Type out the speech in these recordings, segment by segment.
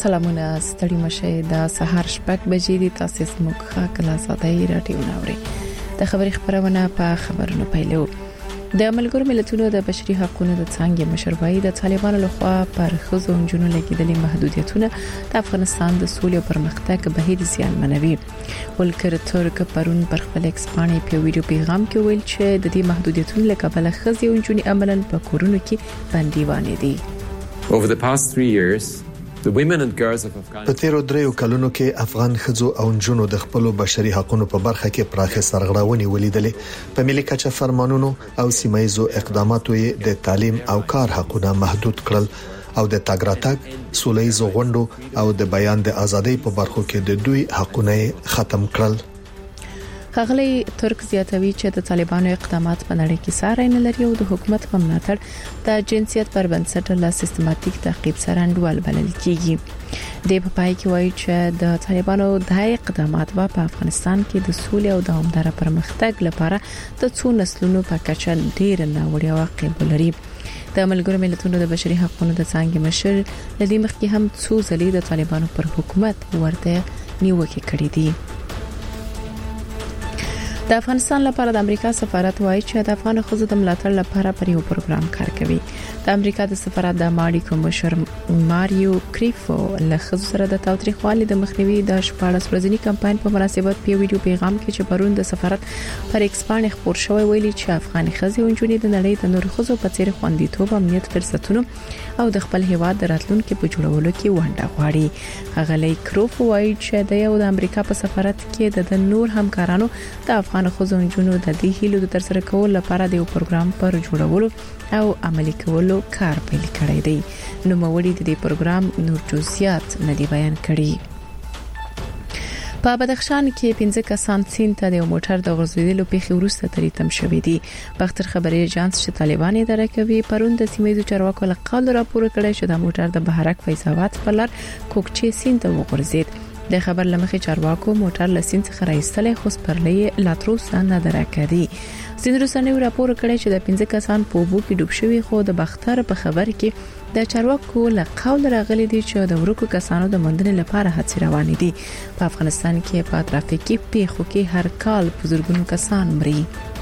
سلامونه ستړي مشه د سهار شپږ بجې د تاسیس مخه کلا ساده راډیو ناوړي د خبري خبرونه په خبرونو پیلو د ملګرو ملتونو د بشري حقوقو د څنګه مشروعي د طالبانو لخوا پر خزو جنونو لګیدلې محدودیتونه د افغانستان د سولې او پرمختګ بهیر زیان منوي ولکر ترک پرون پر خپل ایکسپانې په ویډیو پیغام کې ویل چې د دې محدودیتونو لکه خزي او جنونو عملاً په کورونو کې بنديوانې دي. Over the past 3 years, the women and girls of Afghanistan په تیرو دریو کلونو کې افغان خځو او نجونو د خپل بشري حقوقو په برخه کې پراخه سرغړاونې ولیدلې په ملي کچه فرمانونو او سیمایزو اقداماتو د تعلیم او کار حقوقونه محدود کړل او د تاګ راتګ سولېزو غونډو او د بیان د ازادۍ په برخو کې د دوی حقوقونه ختم کړل. خغلی ترک زیاتوي چې د طالبانو اقدامات په نړۍ کې ساري نه لري او د حکومت په ملاتړ د جنسیت پر بنسټ له سیستماتیک تعقیب سره انډول بلل کیږي. د پای کې وایي چې د طالبانو د اقدامات په افغانستان کې د سولې او دوامدار پرمختګ لپاره د څو نسلونو په کچه ډیر ناوړه واقع لري. د ملګرو ملتونو د بشري حقوقو د څنګه مشر لدی مخکې هم څو ځلې د طالبانو پر حکومت ورته نیوکه کړې دي. د افغانستان لپاره د امریکا سفارت وایي چې د افغان خزو د ملاتړ لپاره پر یو پروګرام کار کوي. د امریکا د سفارت د ماډي کومشر ماریو کریفو له خزو سره د تاوتریخوالي د مخنیوي د 14 ورځنی کمپاین په مناسبت په ویډیو پیغام کې چې پرون د سفارت پر ایکسپانې خبر شوی ویلي چې افغان خزو او جنونو د نړۍ د نور خزو په څیر خوندیتوب امنیت فرصتونو او د خپل هیواد د راتلونکو په جوړولو کې ونډه غواړي. هغه لی کروفو وایي چې د یو د امریکا په سفارت کې د نور همکارانو د افغان خزو او جنونو د دې هیلو د ترسره کولو لپاره د یو پروګرام پر جوړولو او عملي کولو کار پیل کړی دی. نو موړي د دې پروګرام نور جزئیات نه دی بیان کړي. په بدخشان کې 15 کسان سین ته د موټر د غرزیدلو په خورسته تریتم شوې دي. بختر خبري اژانس چې طالبان اداره کوي پرون د سیمې چارواکو له قال راپور کړی چې د موټر د بهرک فیضاوات په لار کوکچې سین ته وغورځید. د خبر لمخې چارواکو موټر لسین څخه راایستلې خو سپرلې لاتروس نه درکړي. سین رسنیو راپور کړی چې د 15 کسان په وبو کې ډوب شوي خو د بختر په خبر کې د چارواکو له قول راغلي دي چې د ورکو کسانو د موندنې لپاره هڅې روانې دي. په افغانستان کې په ترافیکي پیښو کې هر کال په زرګونو کسان مري.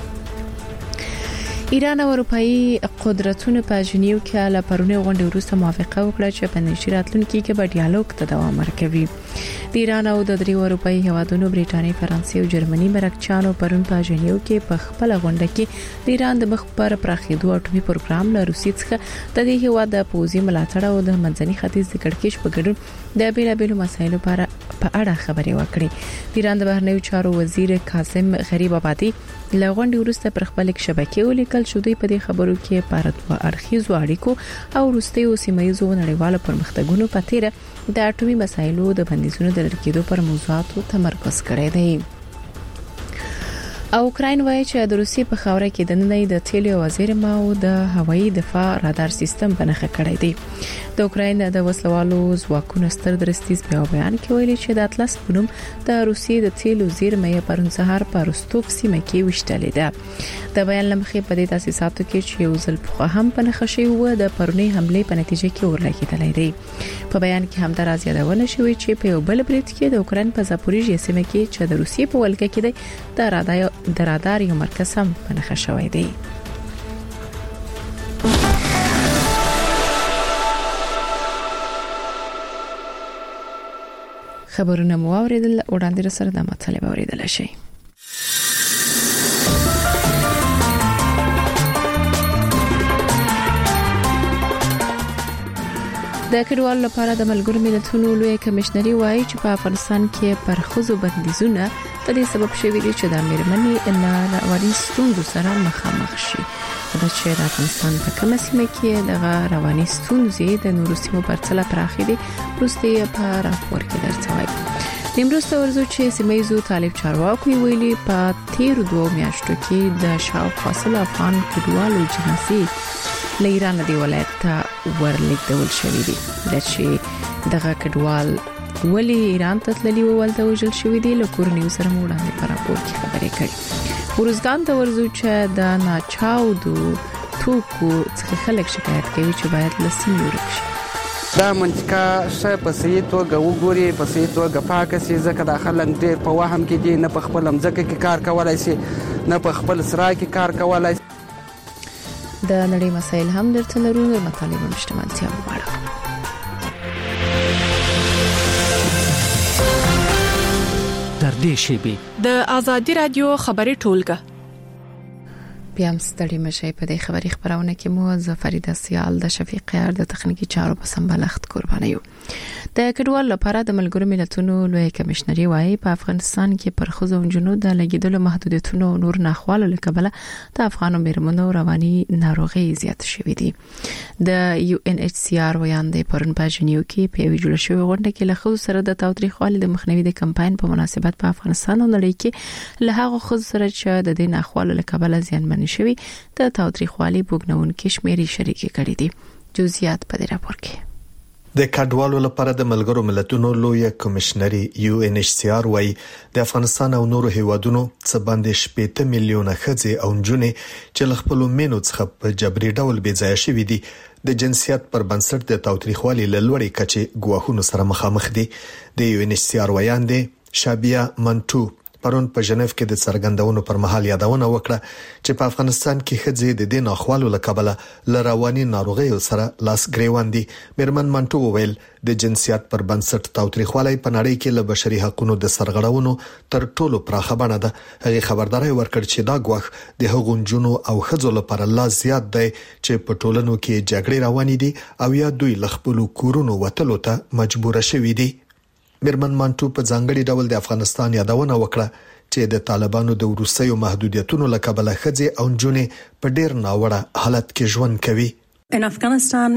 ایران او اروپאי قدرتونو په جنیو کې له پرونی غونډې وروسته موافقه وکړه چې په نشي راتلونکي کې به ډیالوګ ته دوام ورکوي. د ایران او د دریو اروپאי هیوادونو بریټانیا، فرانسې او جرمني مرکچانو پرون په جنیو کې په خپل غونډه کې د ایران د مخ پر پراخېدو اټومي پروګرام له روسیې څخه د دې هیواد د پوزي ملاتړ او د منځني ختیځ د کړکېچ په ګډون د بیلابېلو مسایلو په اړه خبرې وکړې. د ایران د بهرنیو چارو وزیر قاسم غریب آبادی له غونډې وروسته پر خپل شبکې ولیکل چې دوی په دې خبرو کې په دوه اړخیزو اړیکو او وروستیو سیمایي نړیوالو پرمختګونو په تیر د اټومي مسایلو د بندیزونو د لړکېدو پر موضوعاتو تمرکز کړی دی. او اوکراین وایي چې د روسیې په خاوره کې د نړۍ د تیلو وزیر ماو د هوایي دفاع رادار سیستم بنخښه کړی دی. د اوکراین د وسلوالو ځواکونو ستر درستیز په بیان کې ویلي چې د اطلس پونم د روسیې د تیلو زیرمې پرون سهار په روستوف سیمه کې وشتلې ده. د بیان لمخې په دې تاسیساتو کې چې یو ځل په هم بنخښه شوی و د پرونی حمله په نتیجه کې ورلګیدلې دی. په بیان کې هم در ازیادونه شوی چې په یو بل بریټ کې د اوکراین په زاپوریژیا سیمه کې چې د روسیې په ولکه کې دی د رادار یو مرکز هم بنخښه شوی دی. خبرونه مو اوریدل وړاندې سره د مطلب اوریدل شي. د کډوالو لپاره د ملګرو ملتونو لوی کمشنري وایي چې په افغانستان کې پر خزو بندیزونه د دې سبب شوی دي چې د میرمنې نه رواني ستونزو سره مخامخ شي. دا چې د افغانستان په کومه سیمه کې د رواني ستونزې د نورو سیمو په پرتله پراخې دي وروسته په راپور کې درڅوي. نیمروز ورزو چې سیمایزو طالب چارواکو ویلي په تیر 2 میاشتو کې د شاوخوا سل افغان کډوالو جنسي له ایران دی ولایت ته ورلېږدول شوې دي. د چې دغه کډوال ولی ایران ته تللی ولته وجل شوې دي له کورنیو سره وړاندې پر راپور کې خبرې کړې. ورزګان ته ورزو چې د ناچاودو توکو څخه خلک شکایت کوي چې باید لسین ورک شي. دا منطقه ښه په صحیح توګه وګوري، په صحیح توګه پاکه شي، ځکه دا خلک ډېر په وهم کې دي، نه په خپله مځکه کې کار کولی شي، نه په خپل سرای کې کار کولی شي. د نړۍ مسایل هم درته لرو، د مطالبو مشتملتیا وغواړو. در دې شیبې د آزادي رادیو خبري ټولګه بیا هم ستړي مشي په دې خبري خبرونه کې مو ظفریده سیال د شفیق یار د تخنیکی چارو په سمبالښت قرباني یو. د کډوال لپاره د ملګرو ملتونو لوی کمشنري وايي په افغانستان کې پر ښځو او نجونو د لګیدلو محدودیتونو او نور ناخوالو له کبله د افغانو میرمنو رواني ناروغي زیات شوې دي. د UNHCR ویاندې پرون په جنیو کې په یوه جوړ شوی غونډه کې له ښځو سره د تاوتریخوالي د مخنیوي د کمپاین په مناسبت په افغانستان او نړۍ کې له هغو ښځو سره چې د دې ناخوالو له کبله زیانمن شوي د تاوتریخوالي بوګنونکو شمیرې شریکې کړې دي. جزئیات په دې راپور کې. د کډوالو لپاره د ملګرو ملتونو لوی کمشنري UNHCR وايي د افغانستان او نورو هیوادونو څخه باندې 8 میلیونه ښځې او نجونې چې له خپل مینو څخه په جبري ډول بې ځای شوي دي د جنسیت پر بنسټ د تاوتریخوالي له لوړې کچې ګواښونو سره مخامخ دي. د UNHCR ویاندې شابیا منټو پرون په ژنیف کې د څرګندونو پر مهال یادونه وکړه چې په افغانستان کې ښځې د دې ناخوالو له کبله له رواني ناروغیو سره لاس ګریوان دي. میرمن منټو وویل د جنسیت پر بنسټ تاوتریخوالی په نړۍ کې له بشري حقوقو د سرغړونو تر ټولو پراخه بڼه ده. هغه خبرداري ورکړ چې دا ګواښ د هغو نجونو او ښځو لپاره لا زیات دی چې په ټولنو کې جګړې روانې دي او یا دوی له خپل کورونو وتلو ته مجبور شوي دي. میرمن منټو په ځانګړي ډول د افغانستان یادونه وکړه چې د طالبانو د وروستیو محدودیتونو له کبله ښځې او نجونې په ډېر ناوړه حالت کې ژوند کوي. په افغانستان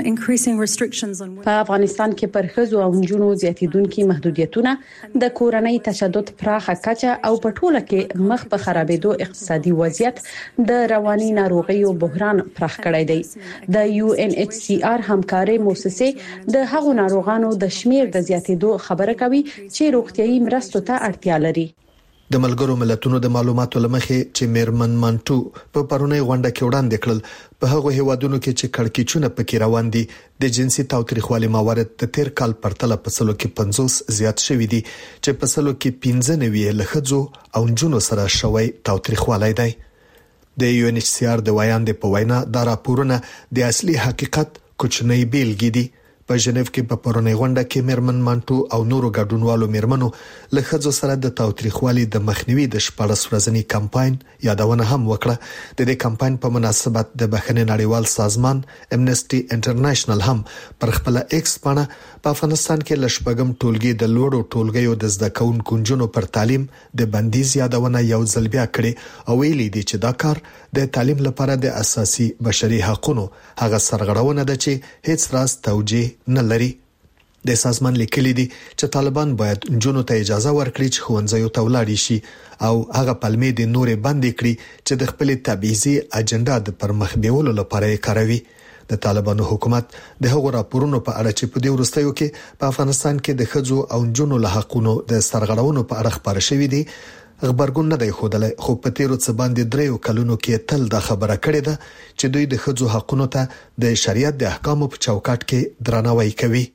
کې پر ښځو او نجونو زیاتیدونکي محدودیتونه د کورنۍ تشدد پراخه کچه او په ټوله کې مخ په خرابېدو اقتصادي وضعیت د رواني ناروغیو بحران پراخ کړی دی. د UNHCR همکاري مؤسسه د هغو ناروغانو د شمیر د زیاتیدو خبره کوي چې روغتيایي مرستو ته اړتیا لري. د ملګرو ملتونو د معلوماتو لمخې چې میرمن منټو په پرونی غونډه کې وړاندې کړل په هغو هیوادونو کې چې کړکېچونه پکې روان دي د جنسي تاوتریخوالي موارد د تیر کال پرتله په سلو کې 50 زیات شوي دي چې په سلو کې 15 له ښځو او نجونو سره شوی تاوتریخوالی دی. د UNHCR د ویاندې په وینا دا راپورونه د اصلي حقیقت کوچنی بیلګې دي. په ژنیف کې په پرونی غونډه کې میرمن منټو او نورو ګډونوالو میرمنو له ښځو سره د تاوتریخوالي د مخنیوي د 14 ورځنی کمپاین یادونه هم وکړه. د دې کمپاین په مناسبت د بخښنې نړیوال سازمان امنسټي انټرنیشنل هم پر خپل ایکس باندې په افغانستان کې لشپګم ټولګي د لوړو ټولګیو د زده کوونکو نجونو پر تعلیم د بندیز یادونه یو ځل بیا کړې او ویلي دي چې دا کار د تعلیم لپاره د اساسي بشري حقوقو هغه سرغړونه ده چې هیڅ راز توجیه نه لري. د سازمان لیکلي دي چې طالبان باید نجونو ته اجازه ورکړي چې ښوونځیو ته ولاړ شي او هغه پلمې د نورې بندې کړي چې د خپل تبعیضي اجنډا د پرمخ بیولو لپاره یې کاروي. د طالبانو حکومت د هغو راپورونو په اړه چې په دې وروستیو کې په افغانستان کې د ښځو او نجونو له حقوقو د سرغړونو په اړه خبره شوې دي خبرګون نه دی خوده، خو په تیرو څه باندې 3 کلونو کې تل دا خبره کړې ده چې دوی د ښځو حقوقو ته د شریعت د احکامو په چوکاټ کې درناوی کوي.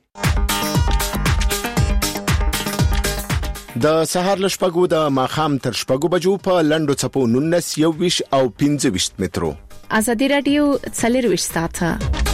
د سهار لشپګو د ماخام تر شپګو بجو په لندو چپو 19 21 او 25 مترو. آزادي رادیو څلرويش ساعته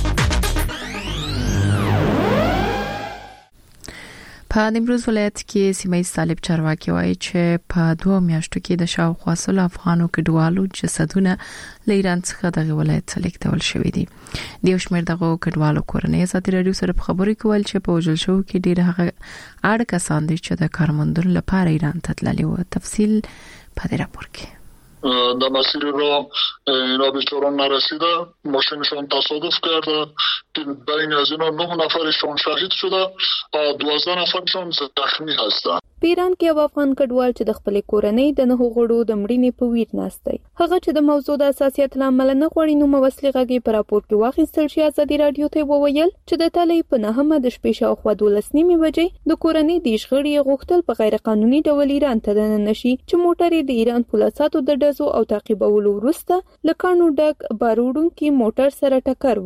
په نیمروز ولایت کې سیمه طالب چارواکي وایي چې په 2 میاشتو کې د شاوخوا سل افغانو کډوالو جسدونه له ایران څخه دغه ولایت لیږدول شوې دي. د یو شمېر دغه کډوالو کورنۍ آزادي رادیو سره په خبرو کې ویل چې په وژل شو کې ډېر هغه اړ کسان دي چې د کارمندونو لپاره ایران ته تللي وو. تفصیل په دې راپور کې. در مسیر را اینا بیچاران نرسیده، ماشینشان تصادف کرده، بین از اینا 9 نفرشان شهید شده و 12 نفرشان زخمی هستند. په ایران کې یو افغان کډوال چې د خپل کورنۍ د 9 غړو د مړینې په ویر ناشته هغه چې د موضوع د اساسیت لامل نه غوړي نو موصلي غږی پر راپور کې واخیستل شي. آزادي رادیو ته وویل چې د تالې په 9 د شپې شاوخوا 12 بجې د کورنۍ د شغړې غوښتل په غیر قانوني ډول ایران ته دننه شي چې موټر د ایران پولیسو د ډزو او تعقیبولو وروسته لکانو ډک باروډونکو موټر سره ټکر وکړ.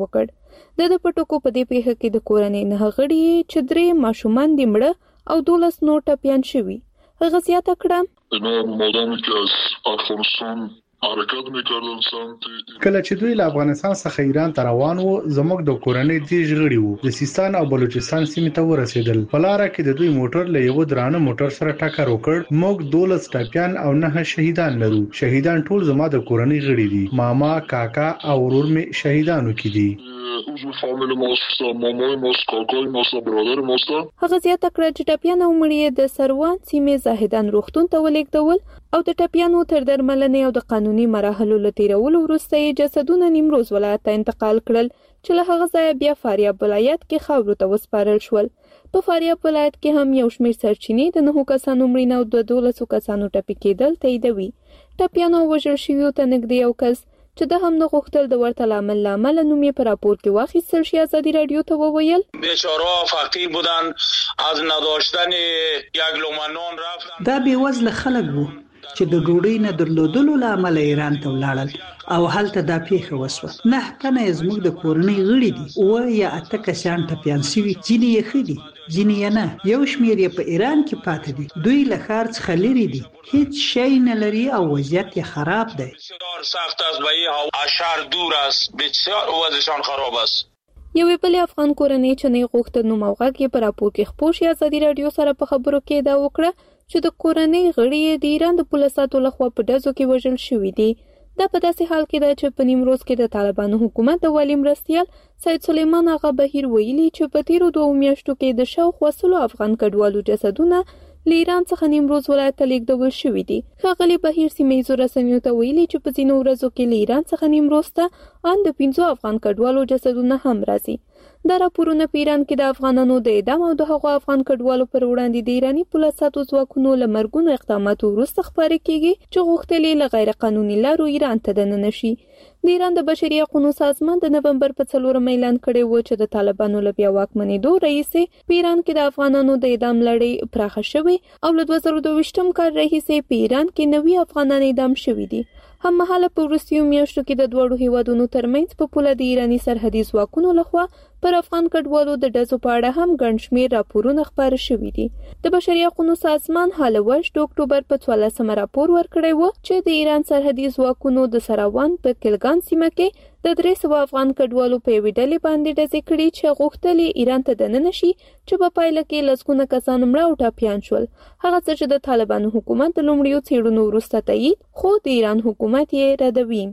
د پټکو په دې پیښه کې د کورنۍ نه غړي چې 3 ماشومان دي مړه او 12 نور ټپيان شوي. هغه زیاته کړه اینا مادامی که از افغانستان حرکت میکردن سمت کله چې دوی له افغانستان څخه ایران ته روان وو زموږ د کورنۍ دیش غړي وو د سیستان او بلوچستان سیمې ته ورسېدل. په لار کې د دوی موټر له یو درانه موټر سره ټکر وکړ. موږ 12 ټپيان او 9 شهیدان لرو. شهیدان ټول زما د کورنۍ غړي دي. ماما، کاکا او ورور می شهیدانو کې دي. عضو فامیل ماست، مامای ماست، کاکای ماست، برادر ماست. هغه زیاته کړه چې ټپيان او مړي د سروان سیمې زاهدان روغتون ته ولېږدول او د ټپيانو تر درملنې او د قانوني مراحلو لتیرولو وروسته یې جسدونه نیمروز ولایت ته انتقال کړل چې له هغه ځایه بیا فاریاب ولایت کې خاورو ته وسپارل شول. په فاریاب ولایت کې هم یو شمېر سرچینې د 9 کسانو مړینه او د 12 کسانو ټپي کېدل تاییدوي. ټپيانو وژل شویو ته نږدې یو کس چې د هم نه غوښتل د ورته لامل نوم یې په راپور کې واخیستل شي ازادي رادیو ته وویل بیچاره فقیر بودن از نداشتن یک لقمه نان رفتن. دا بیوزله خلک وو چې د ډوډۍ نه درلودلو لامل ایران ته ولاړل او هلته دا پیښه وسوه. 9 تنه زموږ د کورنۍ غړي دي او یا 8 کسان ټپيان شوي. ځینې یې ښه دي ځینې نه. یو شمېر یې په ایران کې پاتې دي. دوی له ښار څخه لري دي. هیڅ شی نه لري او وضعیت یې خراب دی. بسیار سخت است و از شهر دور است. بسیار وضعشان خراب است. یوې بلې افغان کورنۍ چې نه غوښتل نوم او غږ یې په راپور کې خپور شي ازادي رادیو سره په خبرو کې دا وکړه چې د کورنۍ غړي د ایران د پولیسو لخوا په ډزو کې وژل شوي دي. دا په داسې حال کې ده چې په نیمروز کې د طالبانو حکومت د والي مرستیال سید سلیمان آغا بهیر ویلي چې په تیرو 2 میاشتو کې د شاوخوا 100 افغان کډوالو جسدونه له ایران څخه نیمروز ولایت ته لیږدول شوي دي. ښاغلي بهیر سیمه‌ییزو رسنیو ته ویلي چې په ځینو ورځو کې له ایران څخه نیمروز ته ان د 15 افغان کډوالو جسدونه هم راځي. دا راپورونه په ایران کې د افغانانو د اعدام او د هغو افغان کډوالو پر وړاندې د ایراني پولیسو ځواکونو له مرګونو اقداماتو وروسته خپاره کیږي چې غوښتل یې له غیر قانوني لارو ایران ته دننه شي. د ایران د بشري حقوقو سازمان د نومبر په 4 اعلان کړی و چې د طالبانو له بیا واکمنېدو راهیسې په ایران کې د افغانانو د اعدام لړۍ پراخه شوې او له 2022 کال راهیسې په ایران کې 90 افغانان اعدام شوي دي. هم مهاله په وروستیو میاشتو کې د دوړو هیوادونو ترمنځ په پوله د ایراني سرحدي ځواکونو لخوا پر افغان کډوالو د ډزو په اړه هم ګڼ شمېر راپورونه خپاره شوي دي. د بشري حقوقو سازمان حالوش د اکتوبر په 14 راپور ورکړی و چې د ایران سرحدي ځواکونو د سراوان په کلګان سیمه کې د 300 افغان کډوالو په یوې ډلې باندې ډزې کړې چې غوښتل ایران ته دننه شي چې په پایله کې لسګونه کسان مړه او ټپيان شول. هغه څه چې د طالبانو حکومت د لومړیو څېړنو وروسته تایید خو د ایران حکومت یې ردوي.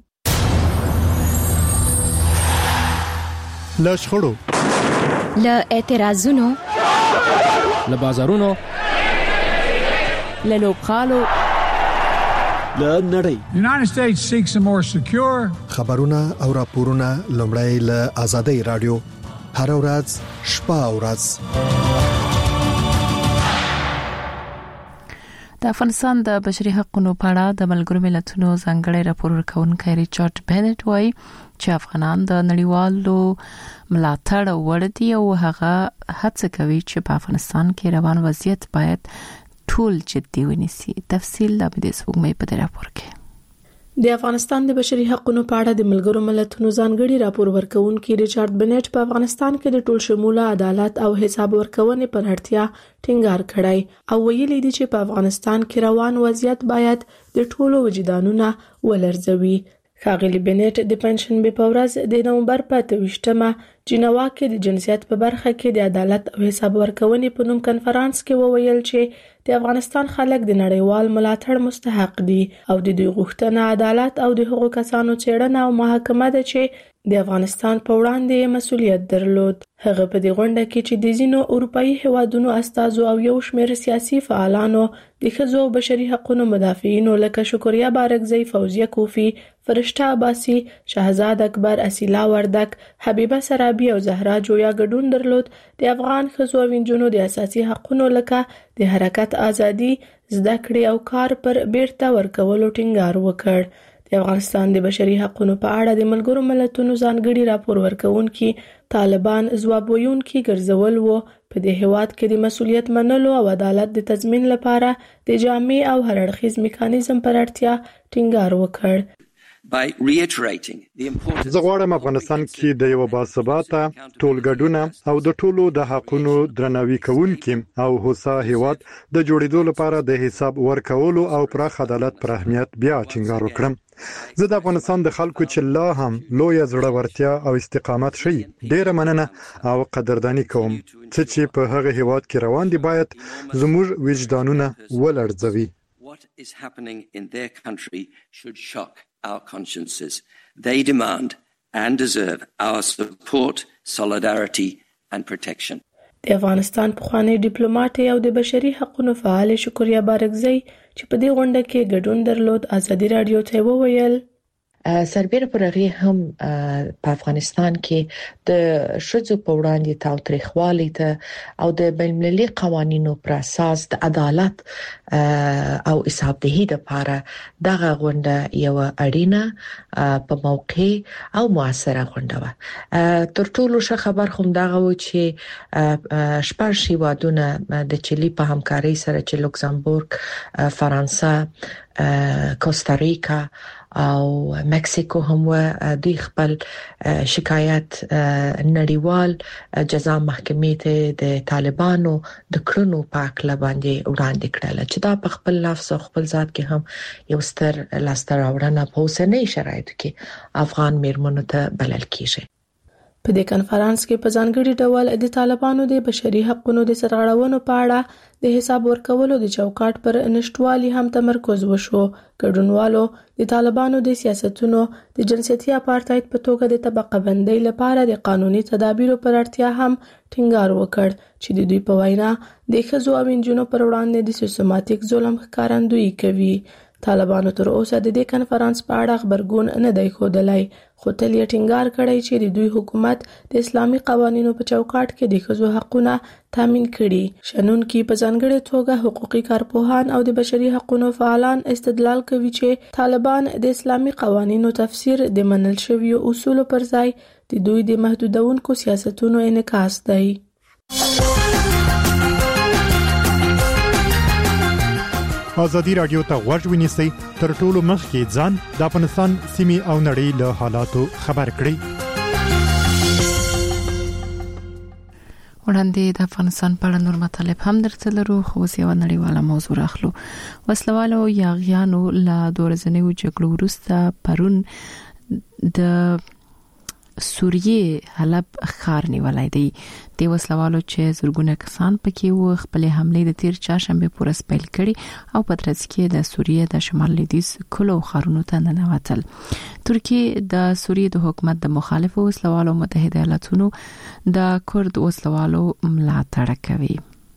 له شخړو، له اعتراضونو، له بازارونو، له لوبغالو، له نړۍ. United States seeks a more secure. خبرونه او راپورونه لومړی له آزادۍ رادیو هر ورځ شپه او ورځ. د افغانستان د بشري حقوقو په اړه د ملګرو ملتونو ځانګړي راپور ورکونکي ریچارډ بنټ وايي چې افغانان د نړیوالو ملاتړ وړ دي او هغه هڅه کوي چې په افغانستان کې روان وضعیت باید ټول جدي ونیسي. تفصیل د دې سپوږمۍ په راپور کې. د افغانستان د بشري حقوقو په اړه د ملګرو ملتونو ځانګړي راپور ورکونکي ریچارډ بنټ په افغانستان کې د ټول شموله عدالت او حساب ورکونې پر اړتیا ټینګار کړی او ویلي دي چې په افغانستان کې روان وضعیت باید د ټولو وجدانونه ولرزوي. ښاغلي بنټ د پنځشنبه په ورځ د نومبر په 28مه جنیوا کې د جنسیت په برخه کې د عدالت او حساب ورکونې په نوم کنفرانس کې وویل چې د افغانستان خلک د نړیوال ملاتړ مستحق دي او د دوی غوښتنه عدالت او د هغو کسانو څېړنه او محاکمه ده چې د افغانستان په وړاندې مسؤلیت درلود. هغه په دې غونډه کې چې د ځینو اروپאי هیوادونو استازو او یو شمېر سیاسي فعالانو د ښځو او بشري حقوقو مدافعینو لکه شکریا بارکزی، فوزیه کوفی، فرشته عباسی، شهزاد اکبر، اسیلا وردک، حبیبه سرابی او زهرا جویا ګډون درلود. د افغان ښځو او نجونو د اساسي حقوقو لکه د حرکت ازادي، زده کړې او کار پر بیرته ورکولو ټینګار وکړ. د افغانستان د بشري حقوقو په اړه د ملګرو ملتونو ځانګړي راپور ورکونکي طالبان ځواب ویونکي ګرځول وو په دې هیواد کې د مسؤلیت منلو او عدالت د تضمین لپاره د جامع او هر اړخیز میکانیزم پر اړتیا ټینګار وکړ. زه غواړم افغانستان کې د یو باثباته ټولګډونه او د ټولو د حقوقو درناوي کوونکي او هوسا هیواد د جوړېدو لپاره د حساب ورکولو او پراخ عدالت پر اهمیت بیا ټینګار وکړم. زه د افغانستان د خلکو چې لا هم لوی زړورتیا او استقامت شي ډیره مننه او قدردانی کوم چې په هغه هیواد کې روان دي باید زموږ وجدانونه ولړزوي. What is happening in their country should shock our consciences. They demand and deserve our support, solidarity and protection. د افغانستان پخوانی ډیپلوماټ او د بشري حقوقو فعال شکریا بارکزی چې په دې غونډه کې ګډون درلود ازادي رادیو ته وویل سربېره پر هغه هم په افغانستان کې د شذو په وړاندې تاوتریخوالي ته او د بین‌المللي قوانینو پر اساس د عدالت او حسابدهي لپاره دغه غونډه یو اړینه په موقع او موثره غونډه و. تر ټولو ښه خبر هم دغه و چې شپږ هیوادونه د چيلي په همکارۍ سره چې لوکزامبورګ، فرانسه، کوستاریکا او مکسیکو هم دوی خپل شکایت نړیوال جزا محکمې ته د طالبانو د کړنو په اړه باندې وړاندې کړل چې دا په خپل لفظ او خپل ذات کې هم یو ستر لاسته راوړنه په اوسنۍ شرایطو کې افغان میرمنو ته بلل کیږي. په دې کانفرنس کې په ځانګړي ډول د طالبانو د بشري حقوقو د سرغړونو په اړه د حساب ورکولو د چوکاټ پر نشټوالي هم تمرکز وشو. ګډونوالو د طالبانو د سیاستونو د جنسيتي اپارټایډ په توګه د طبقه بندۍ لپاره د قانوني تدابیرو پر اړتیا هم ټینګار وکړ چې د دوی په وینا د ښځو او نجونو پر وړاندې د سیستماتیک ظلم ښکارندویي کوي. طالبانو تر اوسه د دې کانفرنس په اړه خبرګون نه دی ښودلی، خو تل یې ټینګار کړی چې د دوی حکومت د اسلامي قوانینو په چوکاټ کې د ښځو حقونه تامین کړي. شنونکي په ځانګړي توګه حقوقي کارپوهان او د بشري حقوقو فعالان استدلال کوي چې طالبان د اسلامي قوانینو تفسیر د منل شویو اصولو پر ځای د دوی د محدودونکو سیاستونو انعکاس دی. ازادي رادیو ته غوږ ونیسئ، تر ټولو مخکې ځان د افغانستان سیمې او نړۍ له حالاتو خبر کړئ. وړاندې د افغانستان په اړه نور مطالب هم درته لرو، خو اوس یو نړیواله موضوع راخلو. وسلوالو یاغیانو له 2 ورځنیو جګړو وروسته پرون د سوریې حلب ښار نیولای دی. د وسلوالو چې زرګونه کسان پکې و خپل حمله د تیر چهارشنبه پورې پیل کړي او په ترڅ کې د سوریې د شمال لویدیځ کلو ښارونو ته ننوتل. ترکیه د سوریې د حکومت د مخالفو وسلوالو متحده ایالاتونو د کورد وسلوالو ملاتړ کوي.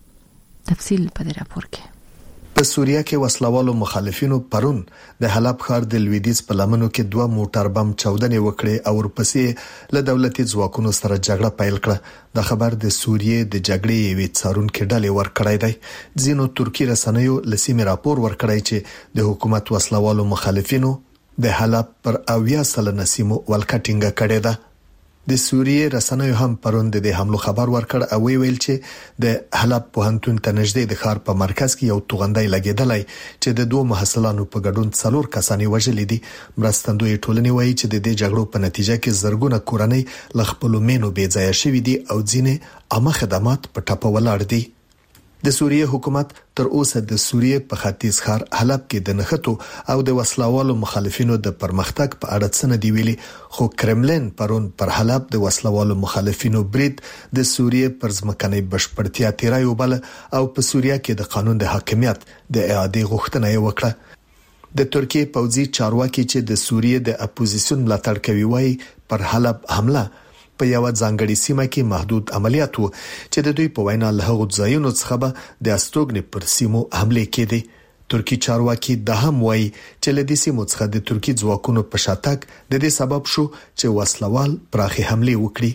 تفصیل په دې راپور کې. په سوریه کې وسلوالو مخالفینو پرون د حلب ښار د لویدیځ په لمنو کې 2 موټر بم چاودنې وکړې او ورپسې له دولتي ځواکونو سره جګړه پیل کړه. د خبر د سوریې د جګړې یوې څارونکو ډلې ورکړای دی. ځینو ترکی رسنیو لسیمه راپور ورکړی چې د حکومت وسلوالو مخالفینو د حلب پر 80% سیمو ولکټینګ کړې ده. د سوریې رسنیو هم پرون د حملو خبر ورکړ او ویل چې د حلب پوهنتون ته نږدې د ښار په مرکز کې یو توغندۍ لګیدلای چې د 2 محصلانو په ګډون 4 کسان وژل دي. مرستندوی ټولنې وایي چې د دې جګړو په نتیجه کې زرګونه کورنۍ ل خپل مینو بې ځای شوې دي او ځینې عامه خدمات په ټاپه ولاړ دي. د سوریې حکومت تر اوسه د سوریې په ختیځ ښار حلب کې د نښتو او د وسلوالو مخالفینو د پرمختګ په اړه څه نه دی ویلي، خو کرملین پرون پر حلب د وسلوالو مخالفینو برید د سوریې پر ځمکنۍ بشپړتیا تیرایو بل او په سوریه کې د قانون د حاکمیت د اعادې غوښتنه وکړه. د ترکیه پوځي چارواکي چې د سوریې د اپوزیسیون ملاتړ کوي وایي پر حلب حمله په یو ځانګړي سیمه کې محدود عملیات وو چې د دوی په وینا له هغو ځایونو څخه به د استوګنې پر سیمو حمله کېدې. ترکی چارواکي د هم وایي چې له دې سیمو څخه د ترکی ځواکونو په شاتګ د دې سبب شو چې وسلوال پراخي حمله وکړي.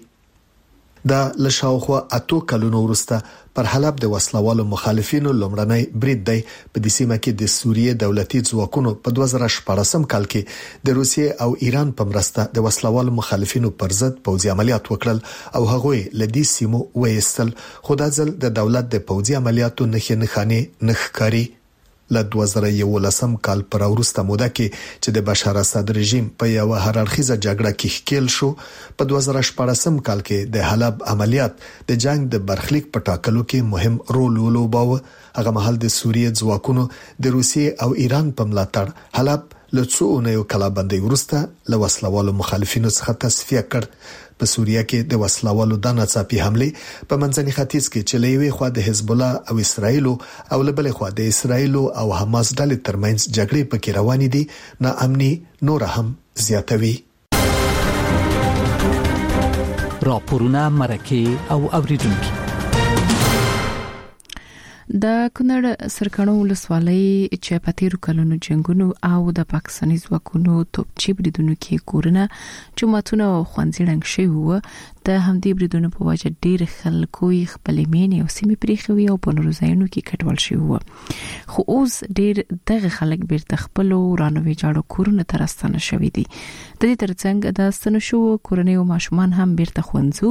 دا لشاوخوا 8 کلونو وروسته پر حلب د وسلوالو مخالفینو لومړنی برید دی. په دې سیمه کې د سوریې دولتي ځواکونو په 2014 کال کې د روسیې او ایران په مرسته د وسلوالو مخالفینو پر ضد پوځي عملیات وکړل او هغه له دې سیمو وایستل. خو دا ځل د دولت د پوځي عملیاتو نښې نه ښکاري. ل 2011 کال پر وروسته موده کې چې د بشار اسد رژیم په یو هررخیزه جګړه کې ښکیل شو په 2014 کال کې د حلب عملیات د جنگ د برخلیک په ټاکلو کې مهم رول ولوباوه. هغه مهال د سوریې ځواکونو د روسیې او ایران په ملاتړ حلب له څو اونیو کلابندۍ وروسته له وسلوالو مخالفینو څخه تصفیه کړ. په سوریه کې د وسلوالو د ناڅاپي حمله په منځني ختیځ کې چې لوي خو د حزب الله او اسرایل او لبل خو د اسرایل او حماس ډلې ترمنځ جګړې پکې روانې دي، ناامني نور هم زیاتوي. راپورونه مرکه او اوریدونکو د کونړ سرکانو ولسوالۍ چې په تیرو کلونو جنگونو او د پاکستاني ځواکونو توپچي بریدونو کې کورونه جماعتونه او خوانځړنګ شوی وو. د همدې بریدونو په وجه ډیر خلکو خپل مینې او سیمې پریخوي او په نورو ځایونو کې کټوال شوی وو. خو اوس ډیر دغه خلک بیرته خپل ورانوي جاړو کورونه ترستانه شوی دي. د دې ترڅنګ د ستنو شو کورنۍ او ماشومان هم بیرته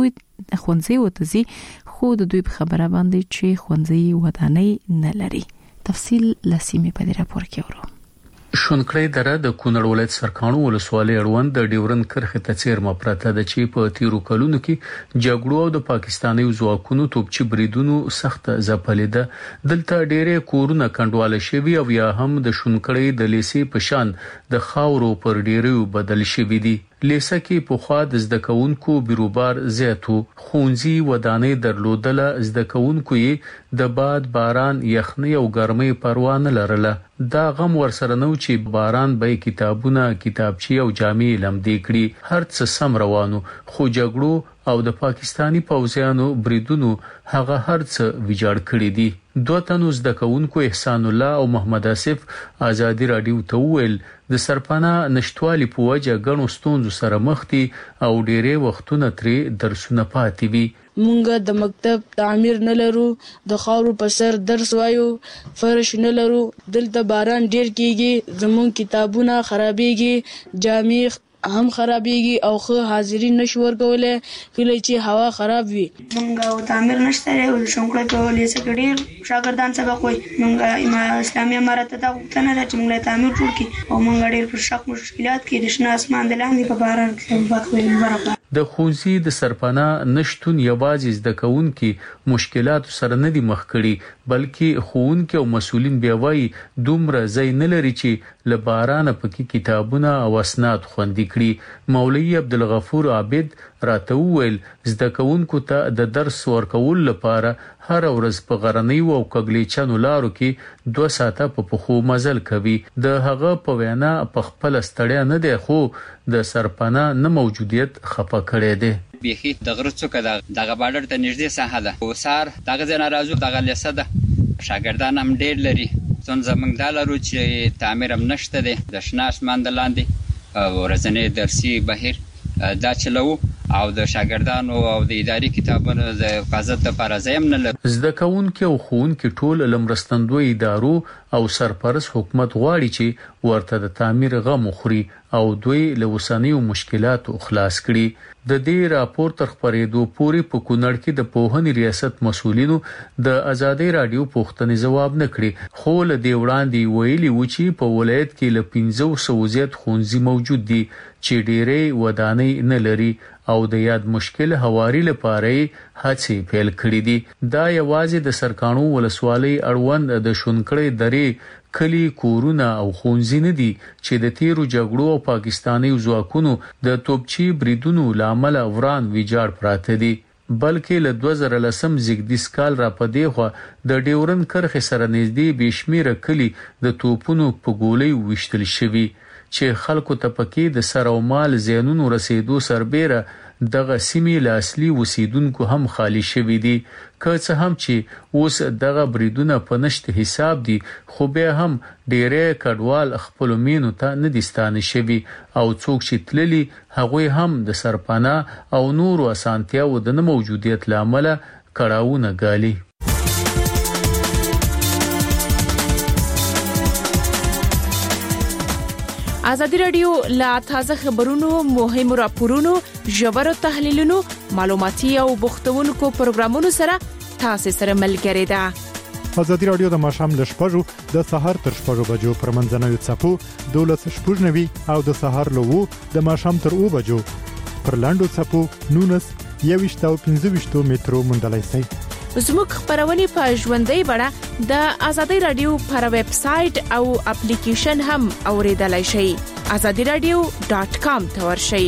خوندزي وتزي، خو د دوی په خبره باندې چې خوندزي ودانۍ نه لري. تفصیل لسیمه په دې راپور کې ورو. شونکړې دره د کونړ ولایت سرکانو ولسوالۍ اړوند د ډیورن کرښې ته څیرمه پرته ده چې په تیرو کلونو کې جګړو او د پاکستاني ځواکونو توپچي بریدونو سخت ځپلې ده. دلته ډېرې کورونه کندواله شوي او یا هم د شونکړې د لیسې په شان د خاورو پر ډیرو بدل شوي دي. لیسه کې په خوا د زده کوونکو بیروبار زیاتو، خونځي ودانۍ درلودله، زده کوونکو یې د باد باران یخنۍ او ګرمۍ پروا نه لرله. دا غم ورسره نو چې باران به کتابونه کتابچې او جامې لمدې کړي. هر څه سم روانو، خو جګړو او د پاکستاني پوځیانو بریدونو هغه هر څه ویجاړ کړی دي. دوه تنو زده کوونکو احسان الله او محمد آصف ازادي رادیو ته ویل د سرپناه نشټوالي په وجه غنو ستونزو سره مخ دي او ډېرې وختونه ترې درسونه پاتې وي. مونږ د مکتب تعمیر نه لرو، د خاورو په سر درس وایو، فرش نه لرو، دلته باران ډیر کیږي، زمون کتابونه خرابېږي، جامې هم خرابېږي او خو حاضرین نشو ورکولای کله چې هوا خراب وي. مونږ تعمیر نشته او شونکړې په لیسه کې ډیر شاګردان سبق وایي. مونږ اسلامي امارت ته غوښتنه ده چې مونږ تعمیر جوړ کړي او مونږ ډیر پر شک مشکلات کې د شنه اسمان د لاندې په باران کې وکړو برابر. د خونځي د سرپناه نشټون یوازې زده کوونکي مشکلات سره نه دي مخ کړي، بلکې ښوونکي او مسؤلین بیا وایي دومره ځای نه لري چې له بارانه پکې کتابونه او اسناد خوندي کړي. مولوي عبدالغفور عابد راته وویل زده کوونکو ته د درس ورکول لپاره هر ورځ په غرنیو او کګلیچانو لارو کې 2 ساعته په پخو مزل کوي. د هغه په وینا په خپل ستړیا نه دی، خو د سرپناه نه موجودیت خفه کړی دی. بيخي د غرڅوکه دغه بارډر ته نږدې ساحه ده، وسار دغه ځای ناراضو دغه لیسه ده، شاګردان هم ډېر لري. څون زمونږ دا لرو چې تعمیر هم نشته دی، د شنه اسمان د لاندې ورځنی درسي بهیر دا چلو او د شاګردانو او د اداري کتابونو د حفاظت لپاره ځایم نه لري. زده کوونکي او ښوونکي ټول لمرستندوی ادارو او سرپرست حکومت غواړي چې ورته د تعمیر غم خوري او دوی له وسانیو مشکلاتو خلاص کړي. د دې راپور تر خبرېدو پورې په کونړ کې د پوهنې ریاست مسؤلینو د ازادي رادیو پوښتنې جواب نه کړي، خو له دې وړاندې ویلي و چې په ولایت کې له 1500 زیات ښوونځي موجود دي چې ډېرې ودانۍ نه لري او د یاد مشکل هواري لپاره هڅې پیل کړې دي. دا یوازې د سرکانو ولسوالۍ اړوند د شونکړې درې کلی کورونه او خونځي نه دي چې د تیرو جګړو او پاکستاني ځواکونو د توپچي بریدونو لامل وران ویجاړ پراته دي، بلکې له 2010 زیږدیز کال را پدې خو د ډیورن کرښې سره نږدې بشمیره کلی د توپونو په ګولۍ وشتل شوی چې خلکو ته پکې د سر او مال زیانونو رسیدو سربېره دغه سیمې له اصلي اوسیدونکو هم خالی شوي دي. که څه هم چې اوس دغه بریدونه په نشت حساب دي، خو بیا هم ډېرې کډوال خپل مینو ته نه دي ستانه شوي او څوک چې تللي هغوی هم د سرپناه او نورو اسانتیاو د نه موجودیت لامل کړاوونه ګالي. ازادي رادیو لا تازه خبرونو، مهم راپورونو، ژور تحلیلونو، معلوماتي او بوختونکو پروګرامونو سره تاسو سره ملګری ده. ازادي رادیو د ماشام ل شپږو د سحر تر شپږو بجو پر منځنوي چپو 12:00 او د سحر له 2 د ماشام تر 2 بجو پر لاندو چپو 19:15 مترو مندلای سي. زموږ خبرونه په ژوندۍ بڼه د ازادي رادیو پر ویب سټ او اپلیکیشن هم اوریدلای شئ. azadiradio.com ته ورشئ.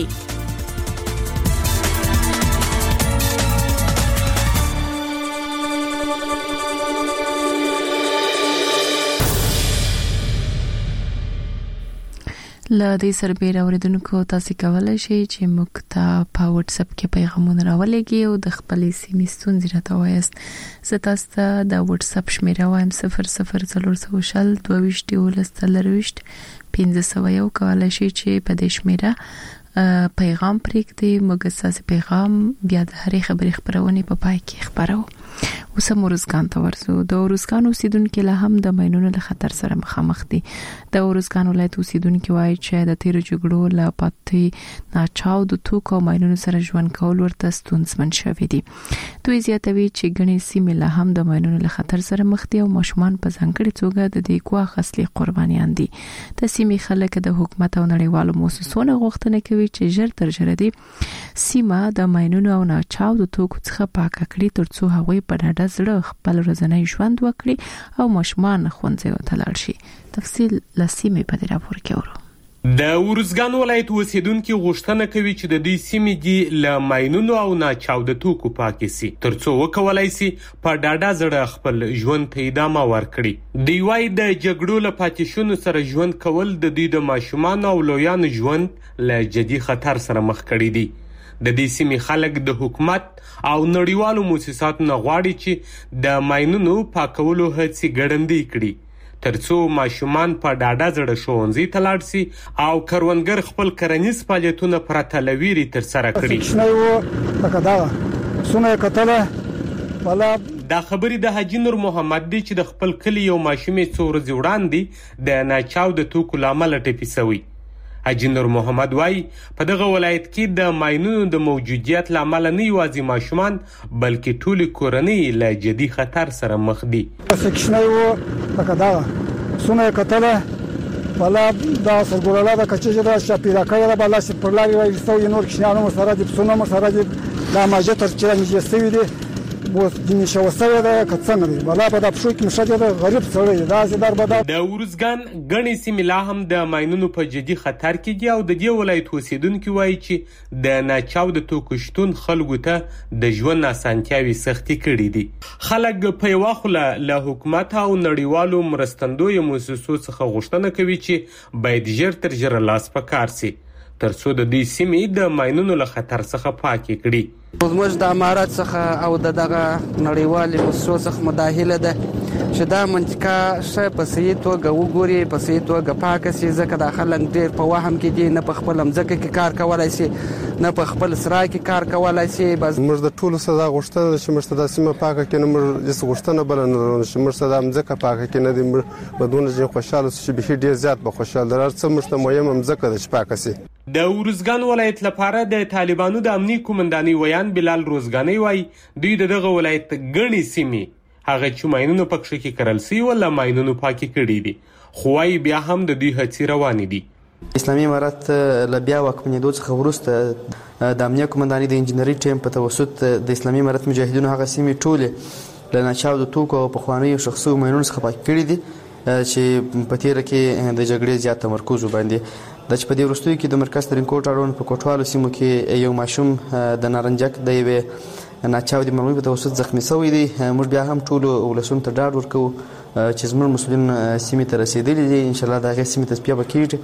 لدې سربېره اوریدونکو تاسو کولای شئ چې موږ ته په واتس اپ کې پیغامونه راولېږئ او د خپلې سیمې ستونزې راته وایاست. زه تاسو ته د واتس اپ شمیره وایم 004012131501 کولای شئ چې په دې شمیره پیغام پرېږدئ. موږ تاسو پیغام بیا د هرې خبرې خبرونه په پای کې خبرو. اوس مورزګان ته ورسو. د اورزګان اوسیدونکو له هم د ماینونو له خطر سره مخامخ دي. د اورزګان ولایت اوسیدونکو وایي چې د تیر جګړو له پاتې ناچاو د توکو ماینونو سره ژوند کول ورته ستونزمن شوي دي. دوی زیاتوي چې ګڼې سیمې له هم د ماینونو له خطر سره مخ دي او ماشومان په ځانګړي توګه د دې ګواښ اصلي قربانیان دي. د سیمې خلک د حکومت او نړیوالو مؤسسونو غوښتنه کوي چې ژر تر ژره دي سیمه د ماینونو او ناچاو د توکو څخه پاک کړي ترڅو هغوی په ډاډه زړه خپل ورځنی ژوند وکړي او ماشومان ښوونځي ته لاړ شي. تفصیل لسیمه په دې راپور کې ورو. د اورزګان ولایت اوسیدونکو غوښتنه کوي چې د دې سیمې دی له ماینونو او ناچاو د توکو پاکي سي ترڅو وکولای سي په ډاډه زړه خپل ژوند ته ادامه ورکړي. دی وايي د جګړو له پاتې شونو سره ژوند کول د دې د ماشومان او لویانو ژوند له جدي خطر سره مخ کړي دي. د دې سیمې خلک د حکومت او نړیوالو مؤسساتو نه غواړي چې د ماینونو پاکولو هڅې ګړندۍ کړي ترڅو ماشومان په ډاډه زړه ښوونځي ته لاړ شي او کروندګر خپل کرنیز فعالیتونه پرته له ویرې ترسره کړي. دا خبرې د حاجی نور محمد دی چې د خپل کلی یو ماشومې څو ورځې وړاندې د ناچاو د توکو لامل ټپي شوی. حاجی نور محمد وايي په دغه ولایت کې د ماینونو د موجودیت لامل نه یوازې ماشومان بلکې ټول کورنۍ له جدي خطر سره مخ دي. سونه کتله ولا دا سګوراله د کچې دا شپیرا کړه بلا چې پر لاري وایي څو نور کښنانو مسره دي سونه مسره دي دا ماجه تر چې نږدې سوي دي بو د نشوسره ده کڅنه دي ولا په د پښو کې مشاجره غریب سره دا زیدار بدا. د اورزګان غني سیملا هم د ماینونو په جدي خطر کې دي او د دې ولایت اوسیدونکو وایي چې د ناچاو د توکو شتون خلکو ته د ژوند اسانتیاوي سختي کړې دي. خلک په واخله له حکومت او نړیوالو مرستندوی مؤسسو څخه غوښتنه کوي چې باید ژر تر ژره لاس پکار سي ترڅو د دې سیمې د ماینونو له خطر څخه پاکي کړي. موږ د امارات څخه او دغه نړیوالې مؤسسو څخه مداخله ده چې دا منطقه څه په صحیح توګه وګوري په صحیح توګه پاکه سي ځکه د خلک ډېر په وهم کې دي نه په خپل مځکه کې کار کولای شي نه په خپل سرای کې کار کولای شي. بس موږ د ټولو سره غوښتنه چې موږ د سیمه پاکه کې نه موږ د غوښتنه بل نه چې موږ د مځکه پاکه کې نه دي بدون چې خوشاله شي به ډېر زیات به خوشاله درڅ موږ ته مهمه مځکه د پاکه سي. د اورزګان ولایت لپاره د طالبانو د امنیت قومندانۍ ویان بلال روزګانی وای دوی دغه ولایت غني سیمې هغه چې ماینونو پکښ کې کرل سي ولا ماینونو پاکي کړي دي خو وايي بیا هم د دوی هڅې روانې دي. اسلامي امارات له بیا واکمنېدو څخه وروسته د امنیت قومندانۍ د انجنیري ټیم په توسط د اسلامي امارات مجاهدینو هغه سیمې ټولې له ناچاو د توکو او پخوانیو شخصي ماینونو څخه پاک کړي دي چې په تیر کې د جګړې زیات تمرکز وباندې د چې په دې وروستیو کې د مرکز ترینکوټ اړوند په کوټوالو سیمو کې یو ماشوم د نارنجک د یوې ناچاو د مرمۍ په توسط زخمی شوی دی. موږ بیا هم ټولو ولسونو ته ډاډ ورکوو چې زموږ مسؤلین سیمې ته رسېدلي دي. انشاءالله د هغې سیمې تصفیه به کېږي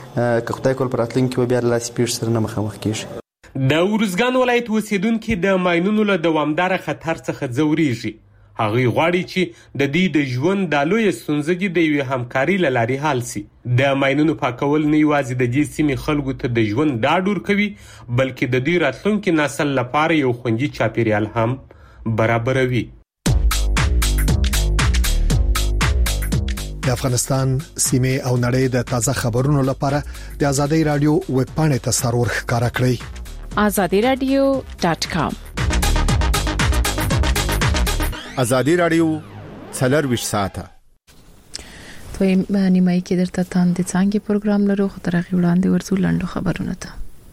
که خدای کول په راتلونکي کې به بیا له داسې پیښو سره نه مخامخ کېږي. د اورزګان ولایت اوسیدونکي د ماینونو له دوامداره خطر څخه ځورېږي. هغوی غواړي چې د دې د ژوند د لویې ستونزې د یوې همکارۍ له لارې حل سي. د ماینونو پاکول نه یوازې د دې سیمې خلکو ته د ژوند ډاډ ورکوي بلکې د دې راتلونکي نسل لپاره یو خوندي چاپیریال هم برابروي. د افغانستان سیمه او نړۍ د تازه خبرونو لپاره د ازادي رادیو ویب پاڼې ته سرور ښکارا کړئ azadiradio.com. ازادي رادیو 24 ساعته. په نیمای کې درته تاند څنګه پروګرام لرو خو تر هغه وړاندې ورسول لاندو خبرونه ته.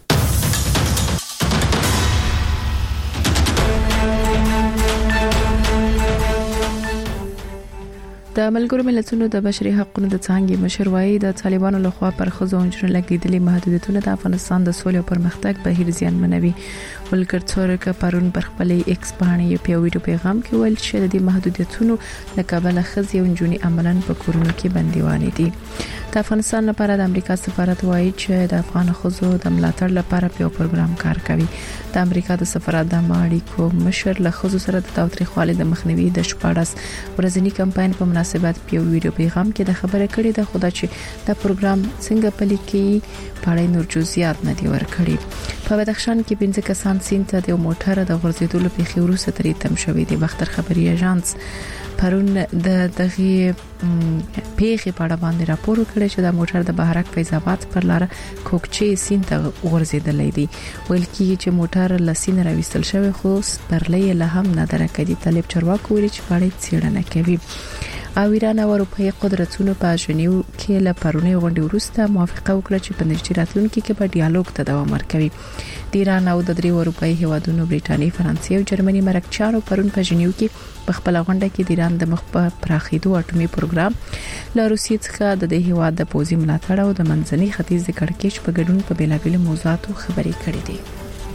د ملګرو ملتونو د بشري حقوقو د څنګه مشر وایي د طالبانو لخوا پر خزو انجن لګیدلي محدودیتونه د افغانستان د سولې او پرمختګ بهیر زیانمنوي. ولکر څورک پرون پر خپل ایکس باندې په ویډیو پیغام کې ویل چې د محدودیتونو د کابل خزي انجونی عملاً په کورونو کې بنديوان دي. د افغانستان لپاره د امریکا سفارت وایي چې د افغان خزو د ملاتړ لپاره په پروګرام کار کوي. د امریکا د سفارت د اړیکو مشر له خزو سره د تاوتریخوالي د مخنیوي د شپاړس ورځنی کمپاین په مناسبت په ویډیو پیغام کې د خبره کړې ده خو دا چې د پروګرام څنګه پلي کیږي په اړه نور جزئیات نه دي ورکړي. په بدخشان کې 15 کسان سین ته د موټر د غورځېدلو په خیورو ستري تم شوې دي. بختر خبري اژانس پرون د دغه پیښې په اړه باندې راپور کړی چې د موټر د بهرک فیض آباد پر لار کوکچې سین ته غورځېدلې دي. ویل کیږي چې موټر لسین راوستل شوی خو سپرلې له هم نه درکې. طالب چرواکو ویل چې په اړه څېړنه کوي. او ایران او اروپאי قدرتونو په ژنیو کې له پرونی غونډې وروسته موافقه وکړه چې په نږدې راتلونکي کې په ډیالوګ ته دوام ورکوي. د ایران او د درې اروپאי هیوادونو برېټانیا، فرانسې او جرمني مرکچارو پرون په ژنیو کې په خپل غونډه کې د ایران د مخ په پراخېدو اټومي پروګرام له روسیې څخه د دې هیواد د پوځي ملاتړ او د منځني ختیځ د کړکېچ په ګډون په بیلابېلو موضوعاتو خبرې کړې دي.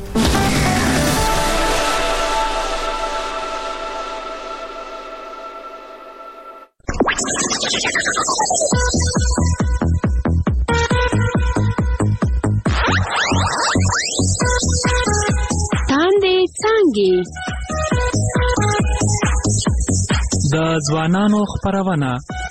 د ځوانانو خبرونه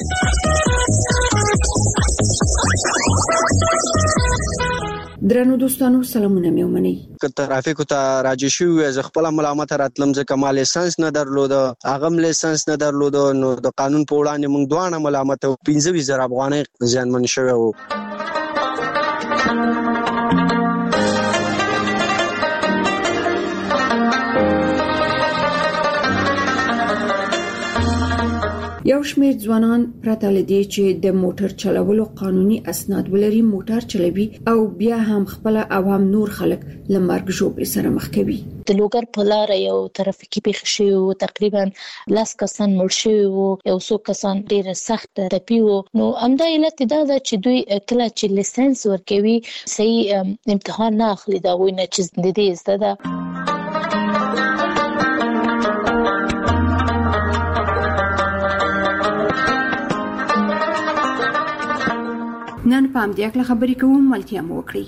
درنو دوستانو سلامونه مې ومنئ. که ترافیکو ته راځي شو از خپل ملامت راتلم ځکه ما لیسنس نه درلود، هغه لیسنس نه درلود، نو د قانون په وړاندې موږ دوه ملامت او 15,000 افغانۍ زیانمن شوی وو. یو شمېر ځوانان پرته له دې چې د موټر چلولو قانوني اسناد ولري موټر چلوي او بیا هم خپل عوام نور خلک له مرګ ژوبلې سره مخ کوي. د لوګر په لار یو ترافیکي پیښه شوې وه، تقریبا 10 کسان مړ شوي وو، یو څو کسان ډېر سخت ټپي وو. نو همدا علت دا ده چې دوی کله چې لیسنس ورکوي صحیح امتحان نه اخلي دا وینه چې د دې زده ده. نن په همدې اړه خبرې کوم، ملتیا مو وکړئ.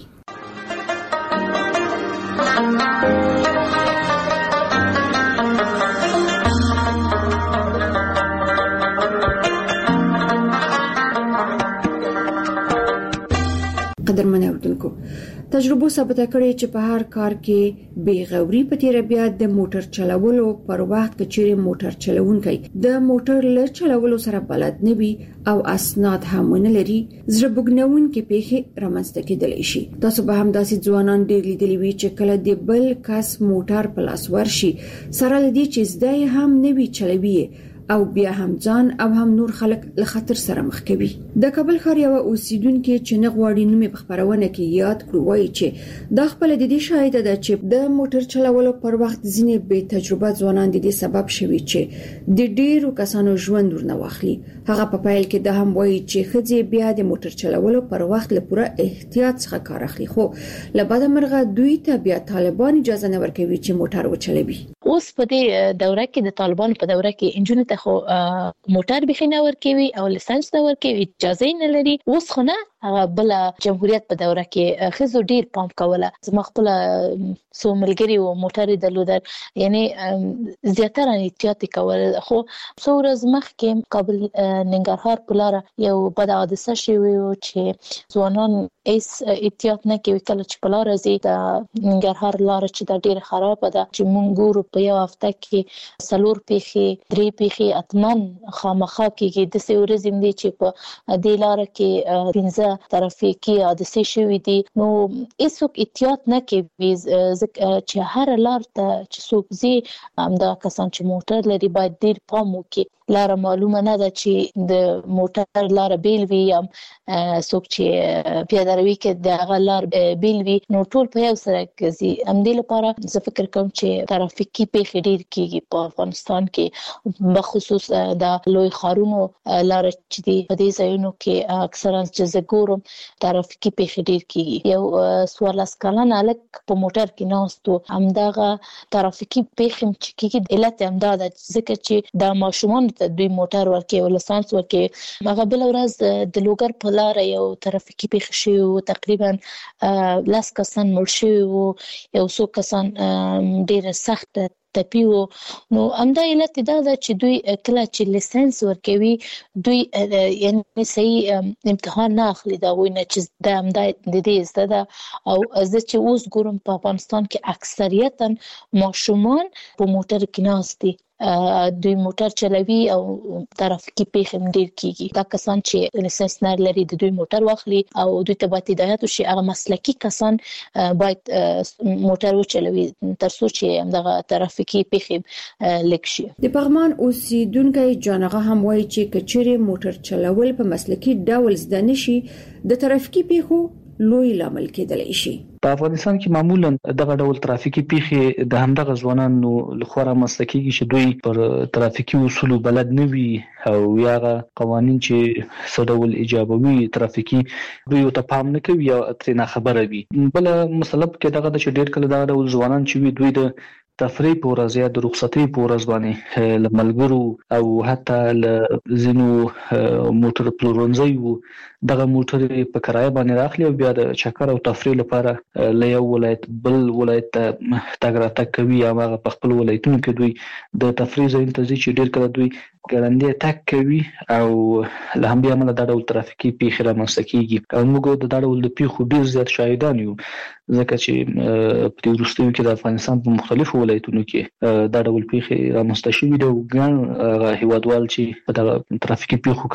قدرمن اوردونکو، تجربه ثابت کړي چې په هر کار کې بې غوري په تیر بیا د موټر چلولو پر وخت کې چیرې موټر چلوونکی د موټر له چلولو سره بلد نه وي او اسناد هم نه لري، زړه بوګنونکې پیښې رامنځته کېدلی شي. تاسو به هم داسې ځوانان ډېر لیدلي وي چې کله د بل کس موټر په لاس ورشي سره لدی چې زده هم نه وي چلوي او بیا هم ځان او هم نور خلک له خطر سره مخ کوي. د کابل ښار یو اوسیدونکو چې نه غواړي نومي په خبرونه کې یاد کړو وایي چې د خپل د دې شاهد ده چې د موټر چلولو پر وخت ځینې بې تجربه ځوانان د دې سبب شوي چې د ډیرو کسانو ژوند ورنه واخلي. هغه په پایل کې د هم وایي چې خځې بیا د موټر چلولو پر وخت له پوره احتیاط څخه کار اخلي، خو لبعد مرغه دوی ته بیا طالبان اجازه نه ورکوي چې موټر وچلوي. اوس په دې دوره کې د طالبان په دوره کې انجونو ته خو موټر بخینه ورکوي او لیسنس نه ورکوي، اجازه نه لري. اوس خو نه هغه بل جمهوریت په دوره کې خزو ډیر پام کوله. زما خپل سو ملګری او موټر درلودل، یعنی زیاتره احتیاط کول. خو څو ورځې مخکې کابل ننګرهار په لار یو بد حادثه شوی و چې ځوانان هیڅ احتیاط نه کوي. کله چې په لار ځي د ننګرهار لار چې دا ډیره خراب ده چې مونږ ګورو په یو هفته کې 4 پیښې 3 پیښې اتمن خامخا کېږي. د څو ورځې دي چې په دې لار کې 15 ترافیکي حادثې شوې دي. نو هیڅوک احتیاط نه کوي چې هر لار ته چې څوک ځي همدا کسان چې موټر لري باید ډیر پام وکړي. لار معلومه نه ده چې د موټر لار بیل وي یا څوک چې پیاده روي کې د هغه لار بیل وي نو ټول په یو سره کوي. همدې لپاره زه فکر کوم چې ترافیکي پیښې ډېر کیږي په افغانستان کې، بخصوص د لوی ښارونو لار چې دی په دې ځایونو کې اکثرا چې زه ګورم ترافیکي پیښې ډېر کیږي. یو 14 کلن هلک په موټر کې ناست و، همدغه ترافیکي پیښې چې کیږي علت همدا ده ځکه چې د ماشومانو ته دوی موټر ورکوي او لایسنس ورکوي. هغه بل ورځ د لوګر په لار یو ترافیکي پیښه شوې و، تقریبا 10 کسان مړ شوي وو، یو څو کسان ډېر سخت تپی وو. نو همدا علت دا ده چې دوی کله چې لیسنس ورکوي دوی یعنی صحیح امتحان نه اخلي دا وینه چې د همدا د دې زده ده. او زه چې اوس ګورم په افغانستان کې اکثریتا ماشومان په موټر کې ناست دي، دوی موټر چلوي او ترافیکي پیښې ډېر کیږي. دا کسان چې لیسنس نه لري د دوی موټر واخلي او دوی ته باید هدایت وشي هغه مسلکي کسان باید موټر وچلوي ترڅو چې همدغه ترافیکي پیښې لږ شي. د پغمان اوسیدونکو جانغه هم وایي چې کچېره موټر چلول په مسلکي ډول زده نشي د ترافیکي پیښو لوی لامل کېدلی شي. په افغانستان کې معمولا دغه ډول ترافیکي پیښې د همدغه ځوانانو لخوا رامنځته کیږي چې دوی پر ترافیکي اصولو بلد نه وي او یا قوانین چې څه ډول ایجابوي ترافیکي دوی ته پام نه کوي یا ترې نه خبره وي. بل مسله کې دغه د چې ډېر کله دغه ډول ځوانان چې وي دوی د تفریح په ورځ یا د رخصتۍ په ورځ باندې له ملګرو او حتی له ځینو موټر پلورنځیو دغه موټر په کرایه باندې راخلي او بیا د چکر او تفریح لپاره له یو ولایت بل ولایت ته تګ راتګ کوي یا هغه په خپل ولایتونو کې دوی د تفریح ځایونو ته ځي چې ډېر کله دوی ګړندی تګ کوي او له همدې امله دا ډول ترافیکي پیښې رامنځته کیږي. او موږ د دا ډول د پیښو ډېر زیات شاهدان یو ځکه چې په دې وروستیو کې د افغانستان په مختلفو ولایتونو کې دا ډول پیښې رامنځته شوي دي او ګڼ هیوادوال چې په دغه ترافیکي پیښو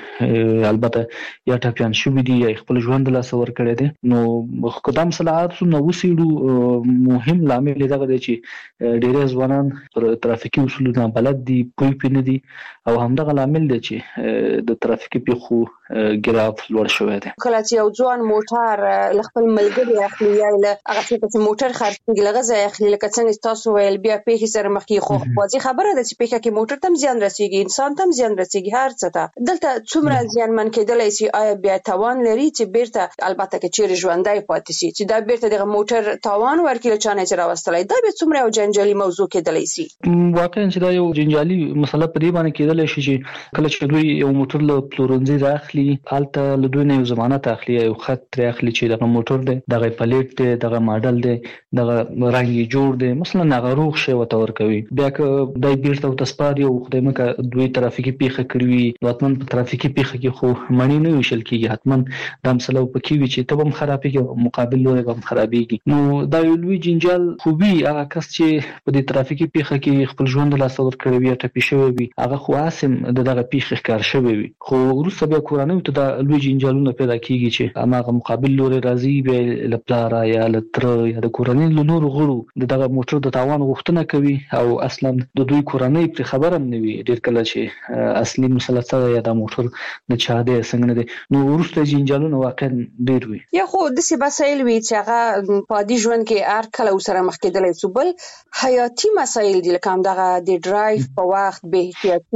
کې البته یا ټپیان شوي دي یا خپل ژوند له لاسه ورکړی دي. نو قدم صلاحات نو وسیړو مهم لامل دغه دی چې ډېر ځوانان پر ترافیکي اصولو نه بلد دي، پوه پې نه دي او همدغه لامل دی چې د ترافیکي پیښو ګراف لوړ شوی دی. کله چې یو ځوان موټر خپل ملګری اخلي یا هغه چې موټر خرڅېږي لږه ځای اخلي لکه څنګه تاسو ویل بیا پیښې سره مخ کیږي، خو واضح خبره ده چې پیښه کې موټر تم زیان رسیږي، انسان تم زیان رسیږي، هر څه ته دلته څومره زیانمن کېدلی شي. آیا بیا توان لري چې بیرته البته کې چیرې ژوندۍ پاتې شي چې دا بیرته دغه موټر توان ورکړي چانه چې راوستلای دا به څومره یو جنجالي موضوع کېدلی شي؟ واقعا چې دا یو جنجالي مسله په دې باندې کېدلی شي چې کله چې دوی یو موټر له پلورنځي راخلي هلته له دوی نه یو ضمانت اخلي، یو خط ترې اخلي چې دغه موټر دی، دغه پلیټ دی، دغه ماډل دی، دغه رنګ یې جوړ دی، مثلا هغه روغ شی ورته ورکوي. بیا که دای بیرته وتسپاري او خدای مکه دوی ترافیکي پیښه کړي وي حتمن په ترافیکي پیښه کې خو مڼې نه ویشل کېږي، حتمن دا مسله پکې وي چې ته هم خرابېږي مقابل لوري هم خرابېږي. نو دا یو لوی جنجال خو وي. هغه کس چې په دې ترافیکي پیښه کې خپل ژوند له لاسه ورکړی وي یا ټپي شوی وي هغه خو اسم دغه پیښه ښکار شوی وي، خو وروسته بیا کورنۍ ته دا لوی جنجالونه پیدا کیږي چې هغه مقابل لوري راځي بیا له پلار یا له تر یا د کورنۍ له نورو غړو دغه موټر د تاوان غوښتنه کوي او اصلا د دوی کورنۍ پر خبره نه وي ډېر کله چې اصلي مسله څه یا د موټر د چا دی څنګه نه دی. نو وروسته جنجالونه واقعا ډېر وي. یا خو د سی مسایل وی چې هغه په دې ژوند کې هر کله سره مخ کېدلی شي، بل حیاتي مسایل دي لکه همدغه د ډرایو په وخت به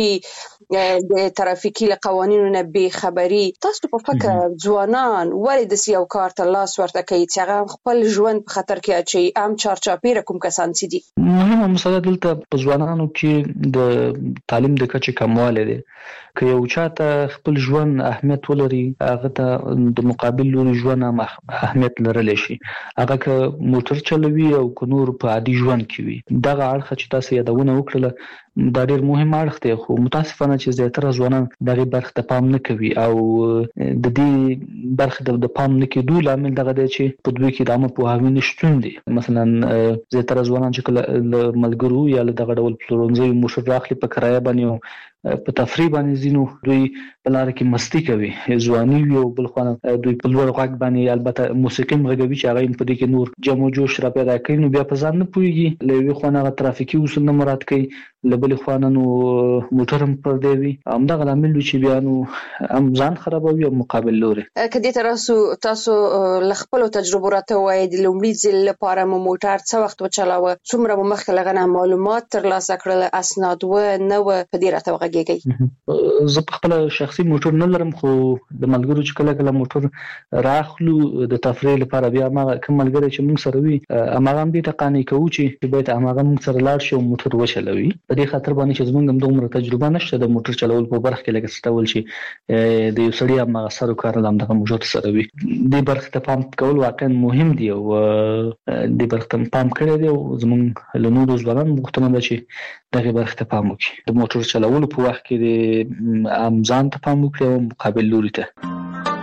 احتیاطي د ترافیکي قوانینو نه بې خبري. تاسو په فکر ځوانان ولې د یو کار ته لاس ورته کوي چې هغه خپل ژوند په خطر کې اچي؟ عام چارچاپیره کوم کسان چې دي مهمه مسله دلته په ځوانانو کې د تعلیم د کچې کموالی دی. که یو چاته خپل ژوند اهمیت ولري هغه ته د مقابل لوري ژوند هم اهمیت لرلی شي، هغه که موټر چلوي او که نور په عادي ژوند کې وي. دغه اړخ چې تاسو یادونه وکړله دا ډېر مهم اړخ دی، خو متاسفانه چې زیاتره ځوانان دغه برخه ته پام نه کوي او د دې برخه د پام نه کېدو لامل دغه دی چې په دوی کې د عامه پوهاوي نشتون دی. مثلا زیاتره ځوانان چې کله له ملګرو یا له دغه ډول پلورنځیو موټر راخلي په کرایه باندې په تفریح باندې زینو دوی په لار کې مستی کوي ځواني وي او بل خو دوی په لوړ غږ باندې البته موسیقي مغږوي چې هغه په دې کې نور جمع جوش را پیدا کوي نو بیا په ځان نه پويږي لوي خو نه ترافیکي اصول نه مراد کوي لبل خوانانو موټرم پر دی وي همدغه عامل چې بیا نو هم ځان خرابوي او مقابل لوري کدي تاسو لخپل تجربه راته وایي د لومړي ځل لپاره موټر څو وخت وچلاوه څومره مخکې لغنه معلومات ترلاسه کړل اسناد و نه و په دې راته وغږیږي زه په خپل شخصي موټر نه لرم خو د ملګرو چې کله موټر راخلو د تفریح لپاره بیا ما کوم ملګری چې موږ سره وي هغه هم دې تقانی کوي چې باید هغه موږ سره لاړ شي او موټر وچلوي په دې خاطر باندې چې زمونږ هم دومره تجربه نشته د موټر چلول په برخه کې لکه ستول شي د یو سړي هم سره کار هم دغه موټر سره وي د برخه ته پام کول واقعا مهم دی او د برخه ته پام کړی دی او زمونږ له نورو ځوانانو مختلف ده چې دغه برخه ته پام وکړي د موټر چلول په وخت کې د امزان ته پام وکړي او مقابل لوري ته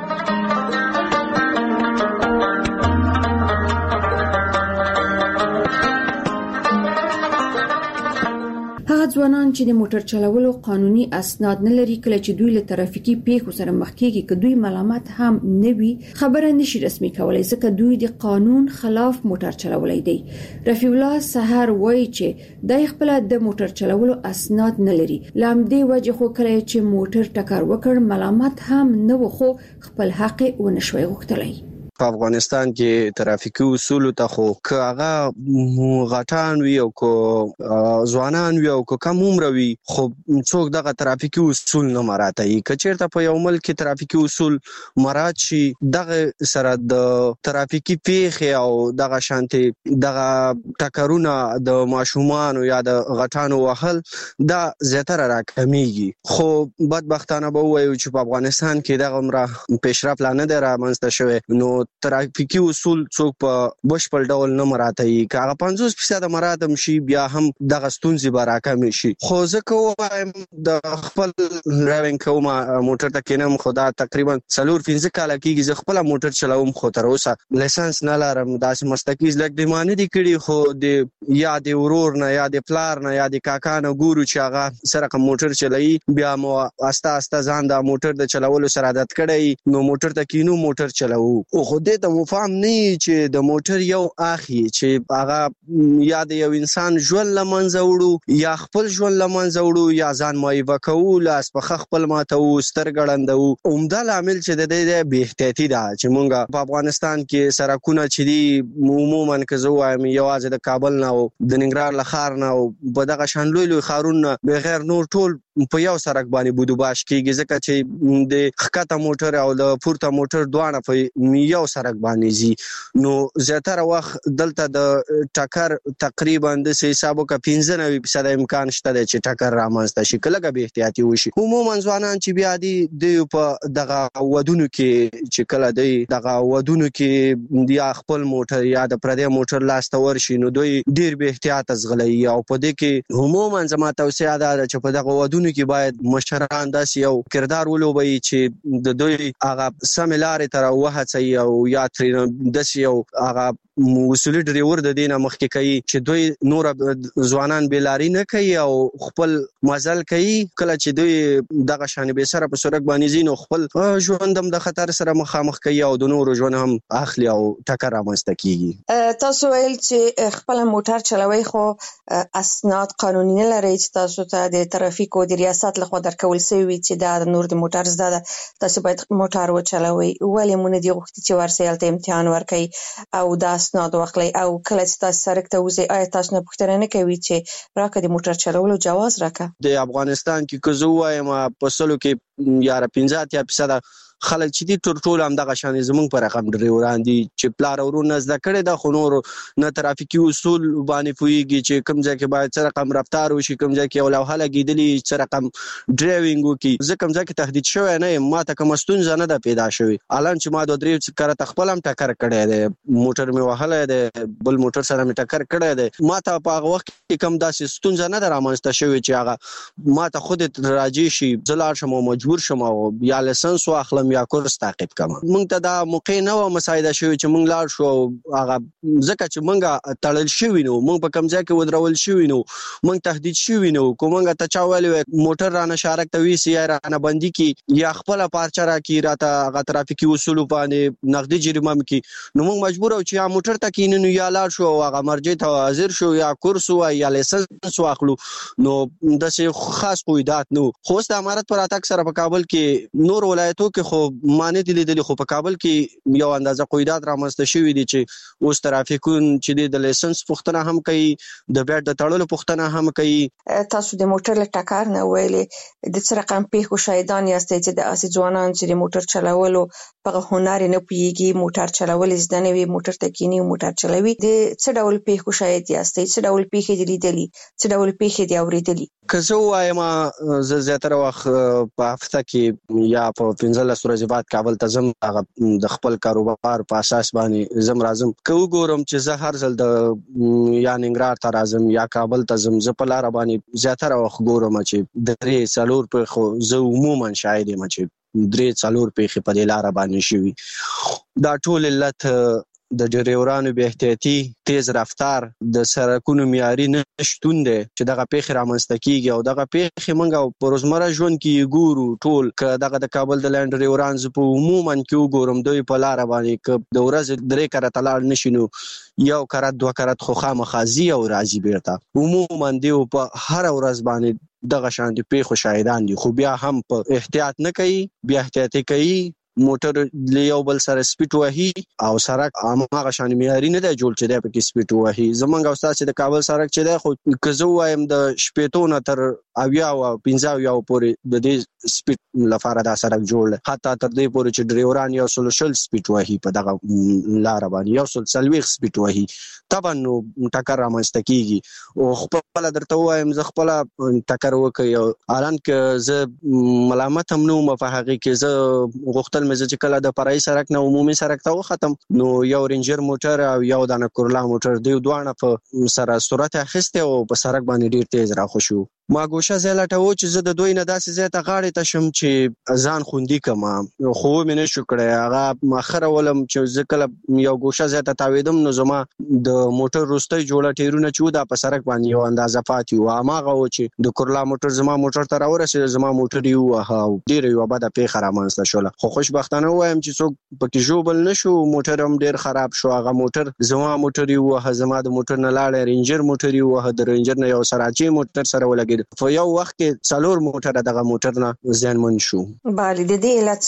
ځوانان چې د موټر چلولو قانوني اسناد نه لري کله چې دوی له ترافیکي پیښو سره مخ کیږي که دوی ملامت هم نه وي خبره نشي رسمي کولای ځکه دوی د قانون خلاف موټر چلولای دي رفیع الله سحر وایي چې د خپل د موټر چلولو اسناد نه لري لامدې وجه خو کله چې موټر ټکر وکړ ملامت هم نه وخو خپل حق ونشوي غوښتلای په افغانستان کې ترافیکي اصول ته خو هغه غټان وي او کو ځوانان وي او کو کم عمر وي خو څوک دغه ترافیکي اصول نه مراعاتوي کچېرته په یو ملک کې ترافیکي اصول مراعات شي دغه سره د ترافیکي پیښې او دغه شانتي دغه ټکرونه د ماشومان یا د غټانو وهل دا زیاتره راکمیږي خو بدبختانه به وایو چې په افغانستان کې دغه عمره پیشرفت نه دی رامنځته شوی نو ترافیکي اصول څوک په بشپړ ډول نه مراعاتوي که هغه 50% مراعات شي بیا هم دغه ستونزې به راکمې شي خو ځکه وایم د خپل ډرایوینګ کوم موټر ته کینم خو دا تقریبا 4-5 کاله کېږي زه خپل موټر چلوم خو تر اوسه لایسنس نه لرم داسې مستقیز لګ د معنی دي کړي خو د یا د ورور نه یا د پلار نه یا د کاکا نه ګورو چې هغه سره موټر چلایي بیا مو آسته ځان د موټر د چلولو سره عادت کړی نو موټر ته کینو موټر چلوو خو دې ته مفهوم نه چې د موټر یو اخی چې هغه یا د یو انسان ژوند لمنځه وړو یا خپل ژوند لمنځه وړو یا ځان مایوه کول اس په خپل ماته او سترګړندو عمده عامل چې د دې بے احتیاطي ده چې مونږ په افغانستان کې سرکونه چې دی عموما که زه وایم یوازې د کابل نه او د ننګرهار له ښار نه او په دغه شان لوی ښارونه بغیر نور ټول په یو سرک باندې بودوباش کېږي ځکه چې د ښکته موټر او د پورته موټر دواړه په یو سرک باندې زی نو زیاتره وخت دلته د ټکر تقریبا د حسابو کا 95% امکان شته چې ټکر رامنځته شي کله به احتیاطي وشي عموما ځوانان چې بیا دي په دغه ودونو کې چې کله دی دغه ودونو کې یا خپل موټر یا د پردي موټر لاسته ورشي نو دوی ډیر به احتیاط زغلي او په دې کې عموما زما توصیه ده چې په دغه ودونو کې باید مشران داسې یو کردار ولوبي چې د دوی هغه سم لارې تر وهڅي او یا تر داسې یو هغه وسولي ډریور د دینه مخکې کوي چې دوی نور ځوانان بیلاری نه کوي او خپل مزل کوي کله چې دوی دغه شان به سره په سرک باندې زینو خپل ژوندم د خطر سره مخامخ کوي او د نور ژوند هم اخلي او ټکر رامنځته کیږي تاسو ویل چې خپل موټر چلوي خو اسناد قانوني نه لري چې تاسو ته د ترافیک او د ریاست لخوا درکول شوی چې دا نور د موټر زده تاسو باید موټر وچلوي ولې مونږ دی غوښتي چې ورسېل ته امتحان ورکړي او دا اسناد واخلي او کله چې تاسو سرک ته وځي آیا تاسو نه پوښتنه نه کوي چې راکړه د موټر چلولو جواز راکړه د افغانستان کې که زه وایم په سلو کې یا 15% خلک چې دي ټول هم دغه شان زمونږ پر رقم ډریوران دي چې پلار ورونه زده کړي د خنور نه ترافیکي اصول باندې پويږي چې کوم ځای کې باید سره رقم رفتار وشي کوم ځای کې ولوهه لګیدلی سره رقم ډرایوینګ وکي ځکه کوم ځای کې تهدید شوی نه ما ته کوم ستونزه نه ده پیدا شوی الان چې ما د درې کړه تخپل هم ټکر کړی دی موټر می وهله دی بل موټر سره می ټکر کړی دی ما ته په هغه وخت کې کوم داسې ستونزه نه ده رامنځته شوی چې هغه ما ته خود راځي شي زلار شم او مجبور شم او یا لایسنس واخلم واخلم یا کورس تعقیب کوم. موږ ته دا موقع نه و مساعده شوی چې موږ لاړ شو هغه ځکه چې موږ تړل شوی نو، موږ په کوم ځای کې ودرول شوی نو، موږ تهدید شوی نو. کومه ته چا ویل موټر رانه شارک ته وی سی رانه بندي کی یا خپل پارچه را کی راته هغه ترافیکي اصول باندې نقدي جریمه مکی، نو موږ مجبور او چې یا موټر ته کینو یا لاړ شو هغه مرجع ته حاضر شو یا کورس یا لیسنس واخلو. نو د څه خاص قیودات نو. خو د امارت پر اتاک سره په کابل کې نور ولایتو کې خو معنی دي لیدل، خو په کابل کې یو اندازه قیودات رامنځته شوی دي چې اوس ترافیکون چې د لیسنس پوښتنه هم کوي، د بیټ د تړلو پوښتنه هم کوي. تاسو د موټر له ټکر نه ویلې د څه رقم پیښو شاهدان یاستئ چې د اسې ځوانان چې د موټر چلولو په هنر نه پیږي، موټر چلول زده نه وي، موټر تکینی موټر چلوي، د څه ډول پیښو شاهد یاستئ؟ څه ډول پیښې دي لیدلې؟ څه ډول پیښې دي اوریدلې؟ که زه وایم زه زیاتره وخت په هفته کې یا په 15 ورځې بعد کابل ته ځم، هغه د خپل کاروبار په اساس باندې زم راځم. که وګورم چې زه هر ځل د یا ننګرهار ته راځم یا کابل ته ځم، زه په لار باندې زیاتره وخت ګورم چې 3-4 په خو زه عموما شاهد یم چې 3-4 پیښې په دې لار باندې شوي. دا ټول علت د ډرایورانو بې احتیاطي، تیز رفتار، د سړکونو معیاري نشتون دی چې دغه پیښې رامنځته کیږي. او دغه پیښې موږ په روزمره ژوند کې ګورو ټول. که دغه د کابل د لاند ډرایوران زه په عموما کې وګورم، دوی په لار باندې که د ورځې 3 کرته لاړ نشي نو یو کرت 2 کرت خو خامخا ځي او راځي بیرته. عموما دیو په هر ورځ باندې دغه شان دي پیښو شاهدان دي، خو بیا هم په احتیاط نه کوي، بیا احتیاطي کوي. موټر یو بل سره سپیډ وهي او سړک هغه شان معیاري نه دی جوړ چې دی پکې سپیډ وهي. زمونږ استاد چې د کابل سړک چې دی، خو که زه وایم د 15 نه تر 50 او 50 پورې د دې سپیډ لپاره دا سړک جوړ دی، حتی تر دې پورې چې ډرایوران 100 سپیډ وهي په دغه لار باندې 140 سپیډ وهي. طبعا نو ټکر رامنځته کیږي. او خپل درته وایم زه خپل ټکر وکړ، الان که زه ملامت هم نو په هغه کې زه غوښتل مې چې کله د فرعي سړک نه عمومي سړک ته وختم، نو یو رینجر موټر او یو د کورلا موټر دوی دواړه په سره سرعت اخیسته او په سړک باندې ډیر تیز راخوشو. ما ګوشه زه لټوم چې زه د دوی نه داسې ځای ته غاړې ته شم چې ځان خوندي کما، خو مې نشو کړی. هغه مخره ولم چې زه کله یو ګوشه ځای ته تاویدم، نو زما د موټر وروستی جوړه ټیرونه چې دا په سړک باندې یو اندازه پاتې و. هماغه و چې د کورلا موټر زما موټر ته راورسېد، زما موټر یې ووهه او ډېره یوه بده پیښه رامنځته شوله. خو خوشبختانه ووایم چې څوک پکې ژوبل نه شو، موټر هم ډېر خراب شو. هغه موټر زما موټر یې ووهه، زما د موټر نه لاړی رینجر موټر یې ووهه، د رینجر نه یو سراچی موټر سره ولګېد. په یو وخت کې 4 موټر دغه موټر نه زیانمن شو. بله، د دې علت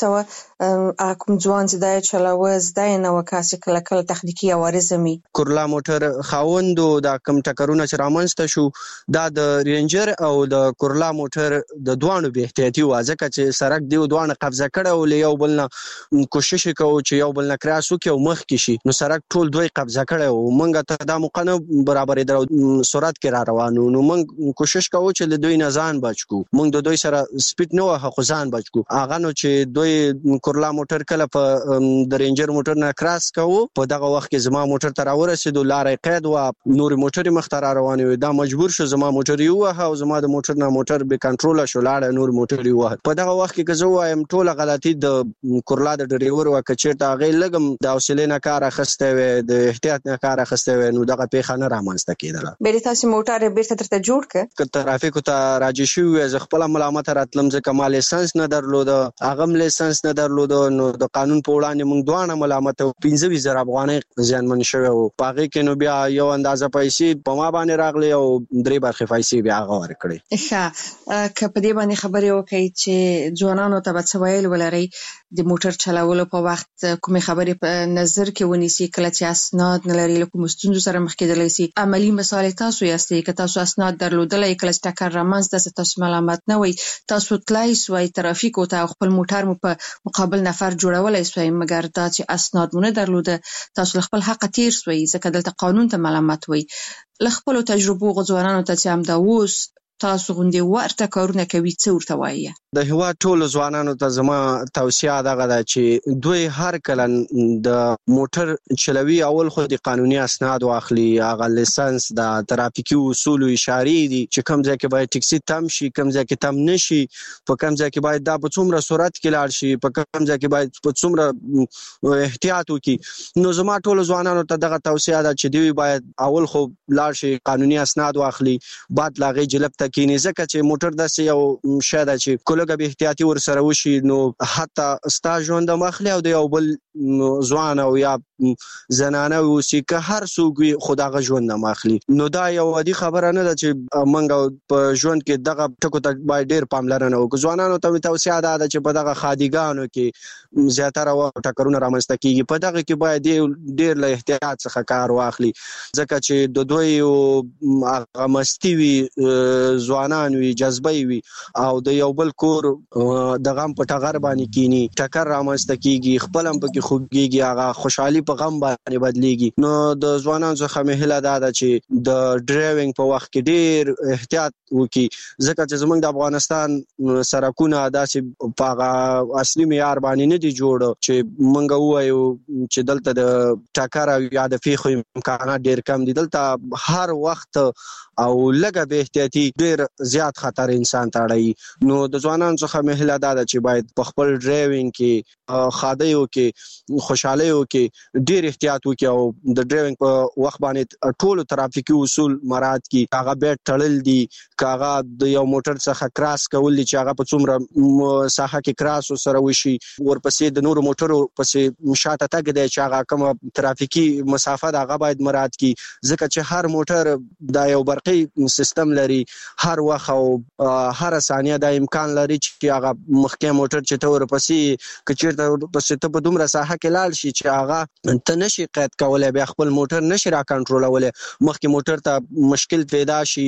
څه کوم ځوان چې دا چلاوه زده نه وکاسي کله کله تخنیکی عوارض می کورلا موټر خاوندو دا کم ټکرونه چې رامنځته شو، دا د رینجر او د کورلا موټر د دوانو به احتیاطي واځه چې سړک دی دوانه قبضه کړه او یو بل نه کوشش کوو چې یو بل نه کراس وکړي او مخ کې شي، نو سړک ټول دوی قبضه کړه او مونږ ته دا موقع نه برابرې درو سرعت کې را روانو. نو مونږ کوشش کوو چې له دوی نه ځان بچو، مونږ د دوی سره سپیډ نه وه خو ځان بچو. هغه نو چې دوی کورلا موټر کله په د رینجر موټر نه کراس کوو، په دغه وخت کې زما موټر ته راورسېدو، لارې قید و، نور موټر مخ ته را روانې وې. دا مجبور شو زما موټر یې ووهه او زما د موټر نه موټر بې کنټروله شو، لاړه نور موټر یې ووهه. په دغه وخت کې که زه ووایم ټوله غلطي د کورلا د ډریور وه. که چېرته هغې لږ د حوصلې نه کار اخیستی وی، د احتیاط نه کار اخیستی وی، نو دغه پیښه نه رامنځته کېدله. بیا تاسو موټر بیرته درته جوړ کړ؟ که ترافیکو ته راجع شوي وی، زه خپله ملامته راتلم ځکه ما لیسنس نه درلوده، هغه هم لیسنس نه درلوده. نو د قانون په وړاندې موږ دواړه ملامته وو. 15,000 افغانۍ زیانمن شوی وو. په هغې کې نو بیا یو اندازه پیسې په ما باندې راغلې او 3 برخې پیسې بیا هغه ورکړې. ښه، که په دې باندې خبرې وکړئ چې ځوانانو ته به څه ویل ولرئ د موټر چلولو په وخت کومې خبرې په نظر کې ونیسي کله چې اسناد نه لري، له کومو ستونزو سره مخ کېدلی سي؟ عملي مثال تاسو یاستئ، که تاسو اسناد درلودلی، کله چې ټکر رامنځته سي تاسو ملامت نه وئ، تاسو تلای سوئ ترافیکو ته او خپل موټر مو په مقابل نفر جوړولی سوئ، مګر دا چې اسناد مو نه درلوده تاسو له خپل حقه تیر سوئ ځکه دلته قانون ته ملامت وئ. له خپلو تجربو ځوانانو ته چې همدا اوس تاسو غوندي ورته کارونه کوي څه ورته وایي؟ د هوا ټول ځوانانو ته زما توصیه دغه ده چې دوی هر کله د موټر چلوي اول خو د قانوني اسناد واخلي، هغه لیسنس د ترافیکي اصول او اشارې دي چې کوم ځای کې باید ټیکسي تم شي، کوم ځای کې تم نشي، په کوم ځای کې باید دا په څومره سرعت کې لاړ شي، په کوم ځای کې باید په څومره احتیاط وکړي. نو زما ټول ځوانانو ته دغه توصیه ده چې دوی باید اول خو لاړ شي قانوني اسناد واخلي، بعد لاغې جلب تکینی، ځکه چې موټر داسې یو شی ده چې لږه به احتیاطي ورسره وشي نو حتی ستا ژوند هم اخلي او د یو بل ځوان او یا زنانه اوسي که هر څوک وي خو دغه ژوند هم اخلي. نو دا یو عادي خبره نه ده چې موږ په ژوند کې دغه ټکو ته باید ډېر پاملرنه وکړو. ځوانانو ته مې توصیه دا ده چې په دغه خادیګانو کې زیاتره وخت ټکرونه رامنځته کېږي، په دغه کې باید ډېر له احتیاط څخه کار واخلي، ځکه چې د دوی هغه مستي وي، ځوانان وي، جذبه وي او د یو بل کور د غم په ټغر باندې کینی، ټکر رامنځته کیږي، خپل هم پکې خوږیږي، هغه خوشحالي په غم باندې بدلیږي. نو د ځوانانو څخه مې هیله ده چې د ډرایوینګ په وخت کې ډیر احتیاط وکړي، ځکه چې زموږ د افغانستان سرکونه داسې په هغه اصلي معیار باندې نه دي جوړ چې موږ ووایو چې دلته د ټکر او یا د پیښو امکانات ډیر کم دي. دلته هر وخت او لږه به احتیاطي ډیر زیات خطر انسان ته اړوي. نو د ځوانانو څخه مې هیله ده چې باید په خپل ډرایوینګ کې خادیو کې خوشحالیو کې ډیر احتیاط وکړي او د ډرایوینګ په وخت باندې ټول ترافیکي اصول مراعات کړي. هغه بیت تړل دي، هغه د یو موټر څخه کراس کول دي چې هغه په څومره ساحه کې کراس سره وشي، ورپسې د نورو موټرو پسې شاته تګ دی چې هغه کوم ترافیکي مسافه ده هغه باید مراعات کړي، ځکه چې هر موټر دا یو برقي سیستم لري، هر وخت او هر ثانیه دا امکان لري چې هغه مخکې موټر چې ته ورپسې کچیرته ورپسې ته په دومره ساحه کې لاړ شي چې هغه ته نشي قید کولی، بیا خپل موټر نشي را کنټرولولی، مخکې موټر ته مشکل پیدا شي،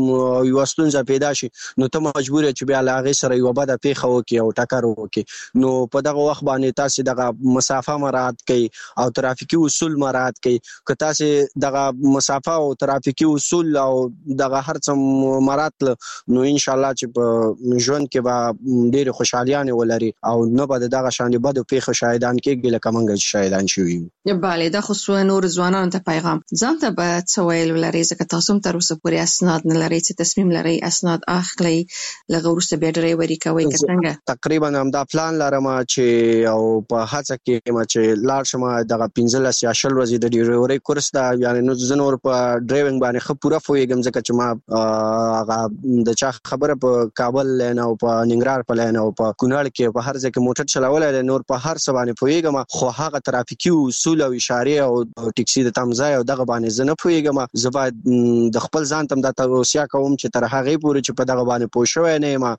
یوه ستونزه پیدا شي، نو ته مجبور یې چې بیا له هغې سره یوه بده پیښه وکړي او ټکر وکړي. نو په دغه وخت باندې تاسې دغه مسافه مراعات کړئ او ترافیکي اصول مراعات کړئ. که تاسې دغه مسافه او ترافیکي اصول او دغه هر څه مراعات نو انشاءالله چې په ژوند کې به ډېرې خوشحالیانې ولري او نه به د دغه شانې بدو پیښو شاهدان کېږي لکه موږ چې شاهدان شوي یو. بله، دا خو نور ځوانانو ته پیغام ځان ته به څه ویل ولرئ، ځکه تاسو هم تر اوسه پورې اسناد نه لرئ، څه تصمیم لرئ اسناد اخلئ، لږ وروسته بیا ډرایوري کوئ که څنګه؟ تقریبا همدا پلان لرم چې او په هڅه کې یم چې لاړ شم دغه 15 یا 20 ورځې د ډرایورۍ کورس ده، یعنې نو زه نور په ډرایوینګ باندې ښه پوره پوهېږم، ځکه چې ما هغه د چا خبره په کابل لین او په ننګرهار په لین او په کونړ کې په هر ځای کې موټر چلولی دی، نور په هر څه باندې پوهېږم، خو هغه ترافیکي اصول او اشارې او ټیکسي د تم ځای او دغه باندې زه نه پوهېږم. زه باید د خپل ځان ته هم دا توصیه کوم چې تر هغې پورې چې په دغه باندې پوه شوی نه یم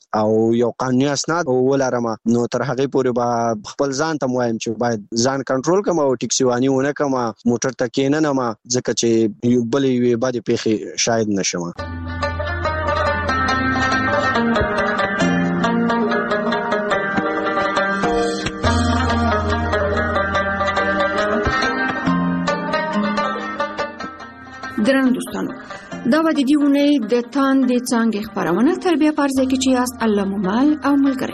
او یو قانوني اسناد ولرم، نو تر هغې پورې به خپل ځان ته وایم چې باید ځان کنټرول کړم او ټیکسي واني ونه کړم، موټر ته کېننم، ځکه چې بلې یوې بدې پیښې شاید نشم. درنو دوستانو، دا و د دې اونۍ د تاندې څانګې خپرونه تر بیا په ځای کې چې یاست الله مو مل او ملګری.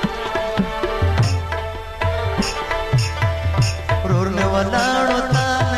ولاړو تا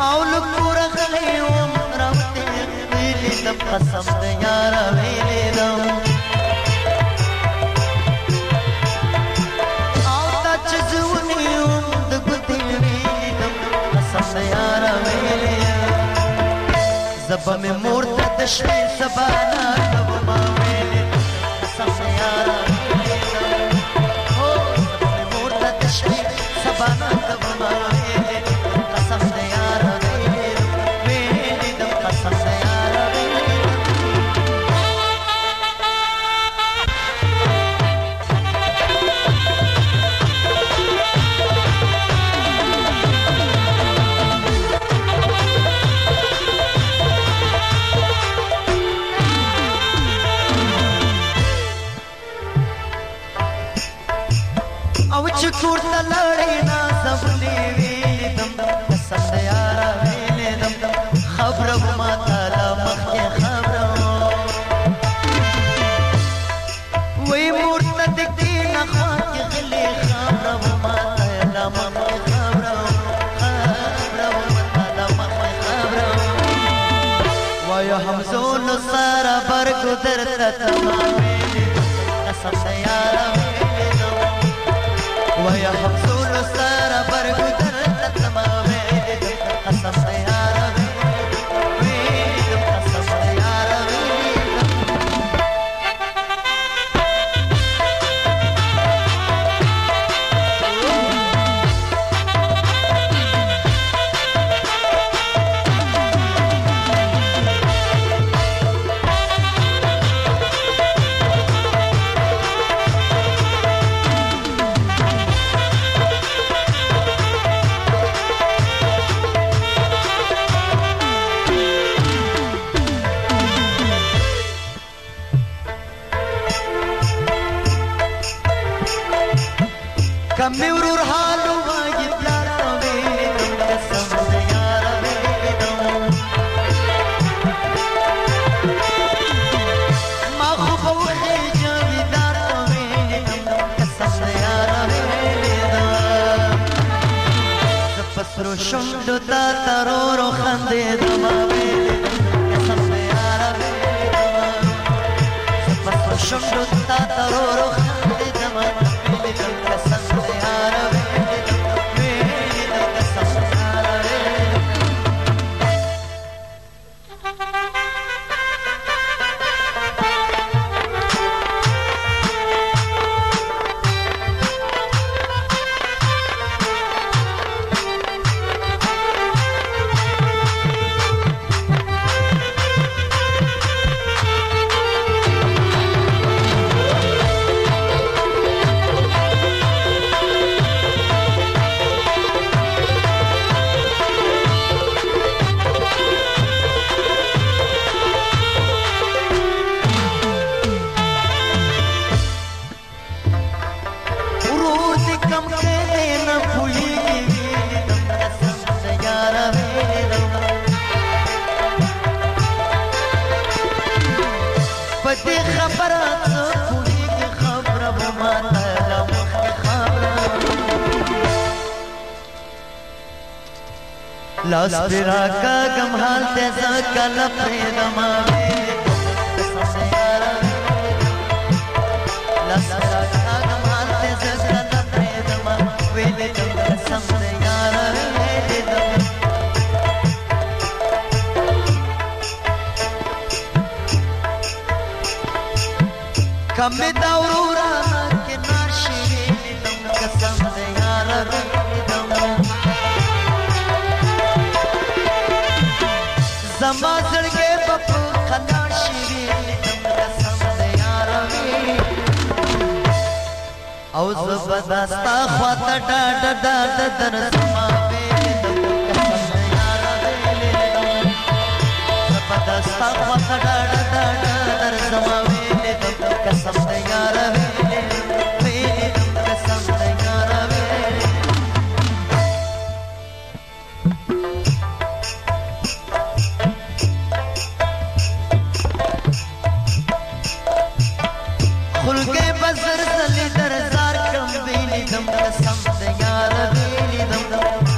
او لکور غلی وم راوتی ویلی دم قسم د یارا ویلی دم او تا چزونی وم د ګوتی ویلی دم قسم د یارا ویلی زبا می مور ته د شپې سبانا کوما ویلی قسم د یارا ویلی دم او زبا می مور ته د شپې سبانا کوما ویلی قسم د یارا ویلی دم قسم د یارا ویلی او چې کور ته لړې نازولې ویلې دم قسم د یارا ویلې دم خبره ما تعالی مخکې خبره وې مور ته د کینه خوا کې غلې خبره ما تعالی مخکې خبره وای همزون سره برګو درته تمام ویلې قسم د یارا ويا حمزول سارة برقو درت تمامي قسم سيارة ويدم قسم سيارة کمی ورور حالو واجب لارو ویدم قسم سیارا ویدم ما خوب و خیجوی دارو ویدم قسم سیارا ویدم سپسرو شمدو تا ترورو خندیدم ویدم قسم سیارا ویدم سپسرو شمدو تا ترورو خندیدم ویدم قسم لاس پیرا کا گم حال تیزا کل پریدما قسم سیارا لاس پیرا کا گم حال تیزا کل پریدما ویلی دم قسم سیارا ویلی دم کمی دورورا کنار شیری دم قسم سیارا ویلی دم زما زړګې په خلار شي دم قسم دې یارا وی او زبردستا خواته ډاډ ډاډ در زما وی دم قسم دې یارا وی زبردستا خواته ډاډ ډاډ در زما وی دم قسم دې یارا وی دم قسم دې یارا وی خلقه بزر زلی در زار کم ویلی دم قسم د یار ویلی دم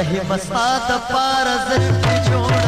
رحیم استا د پار زر جوړ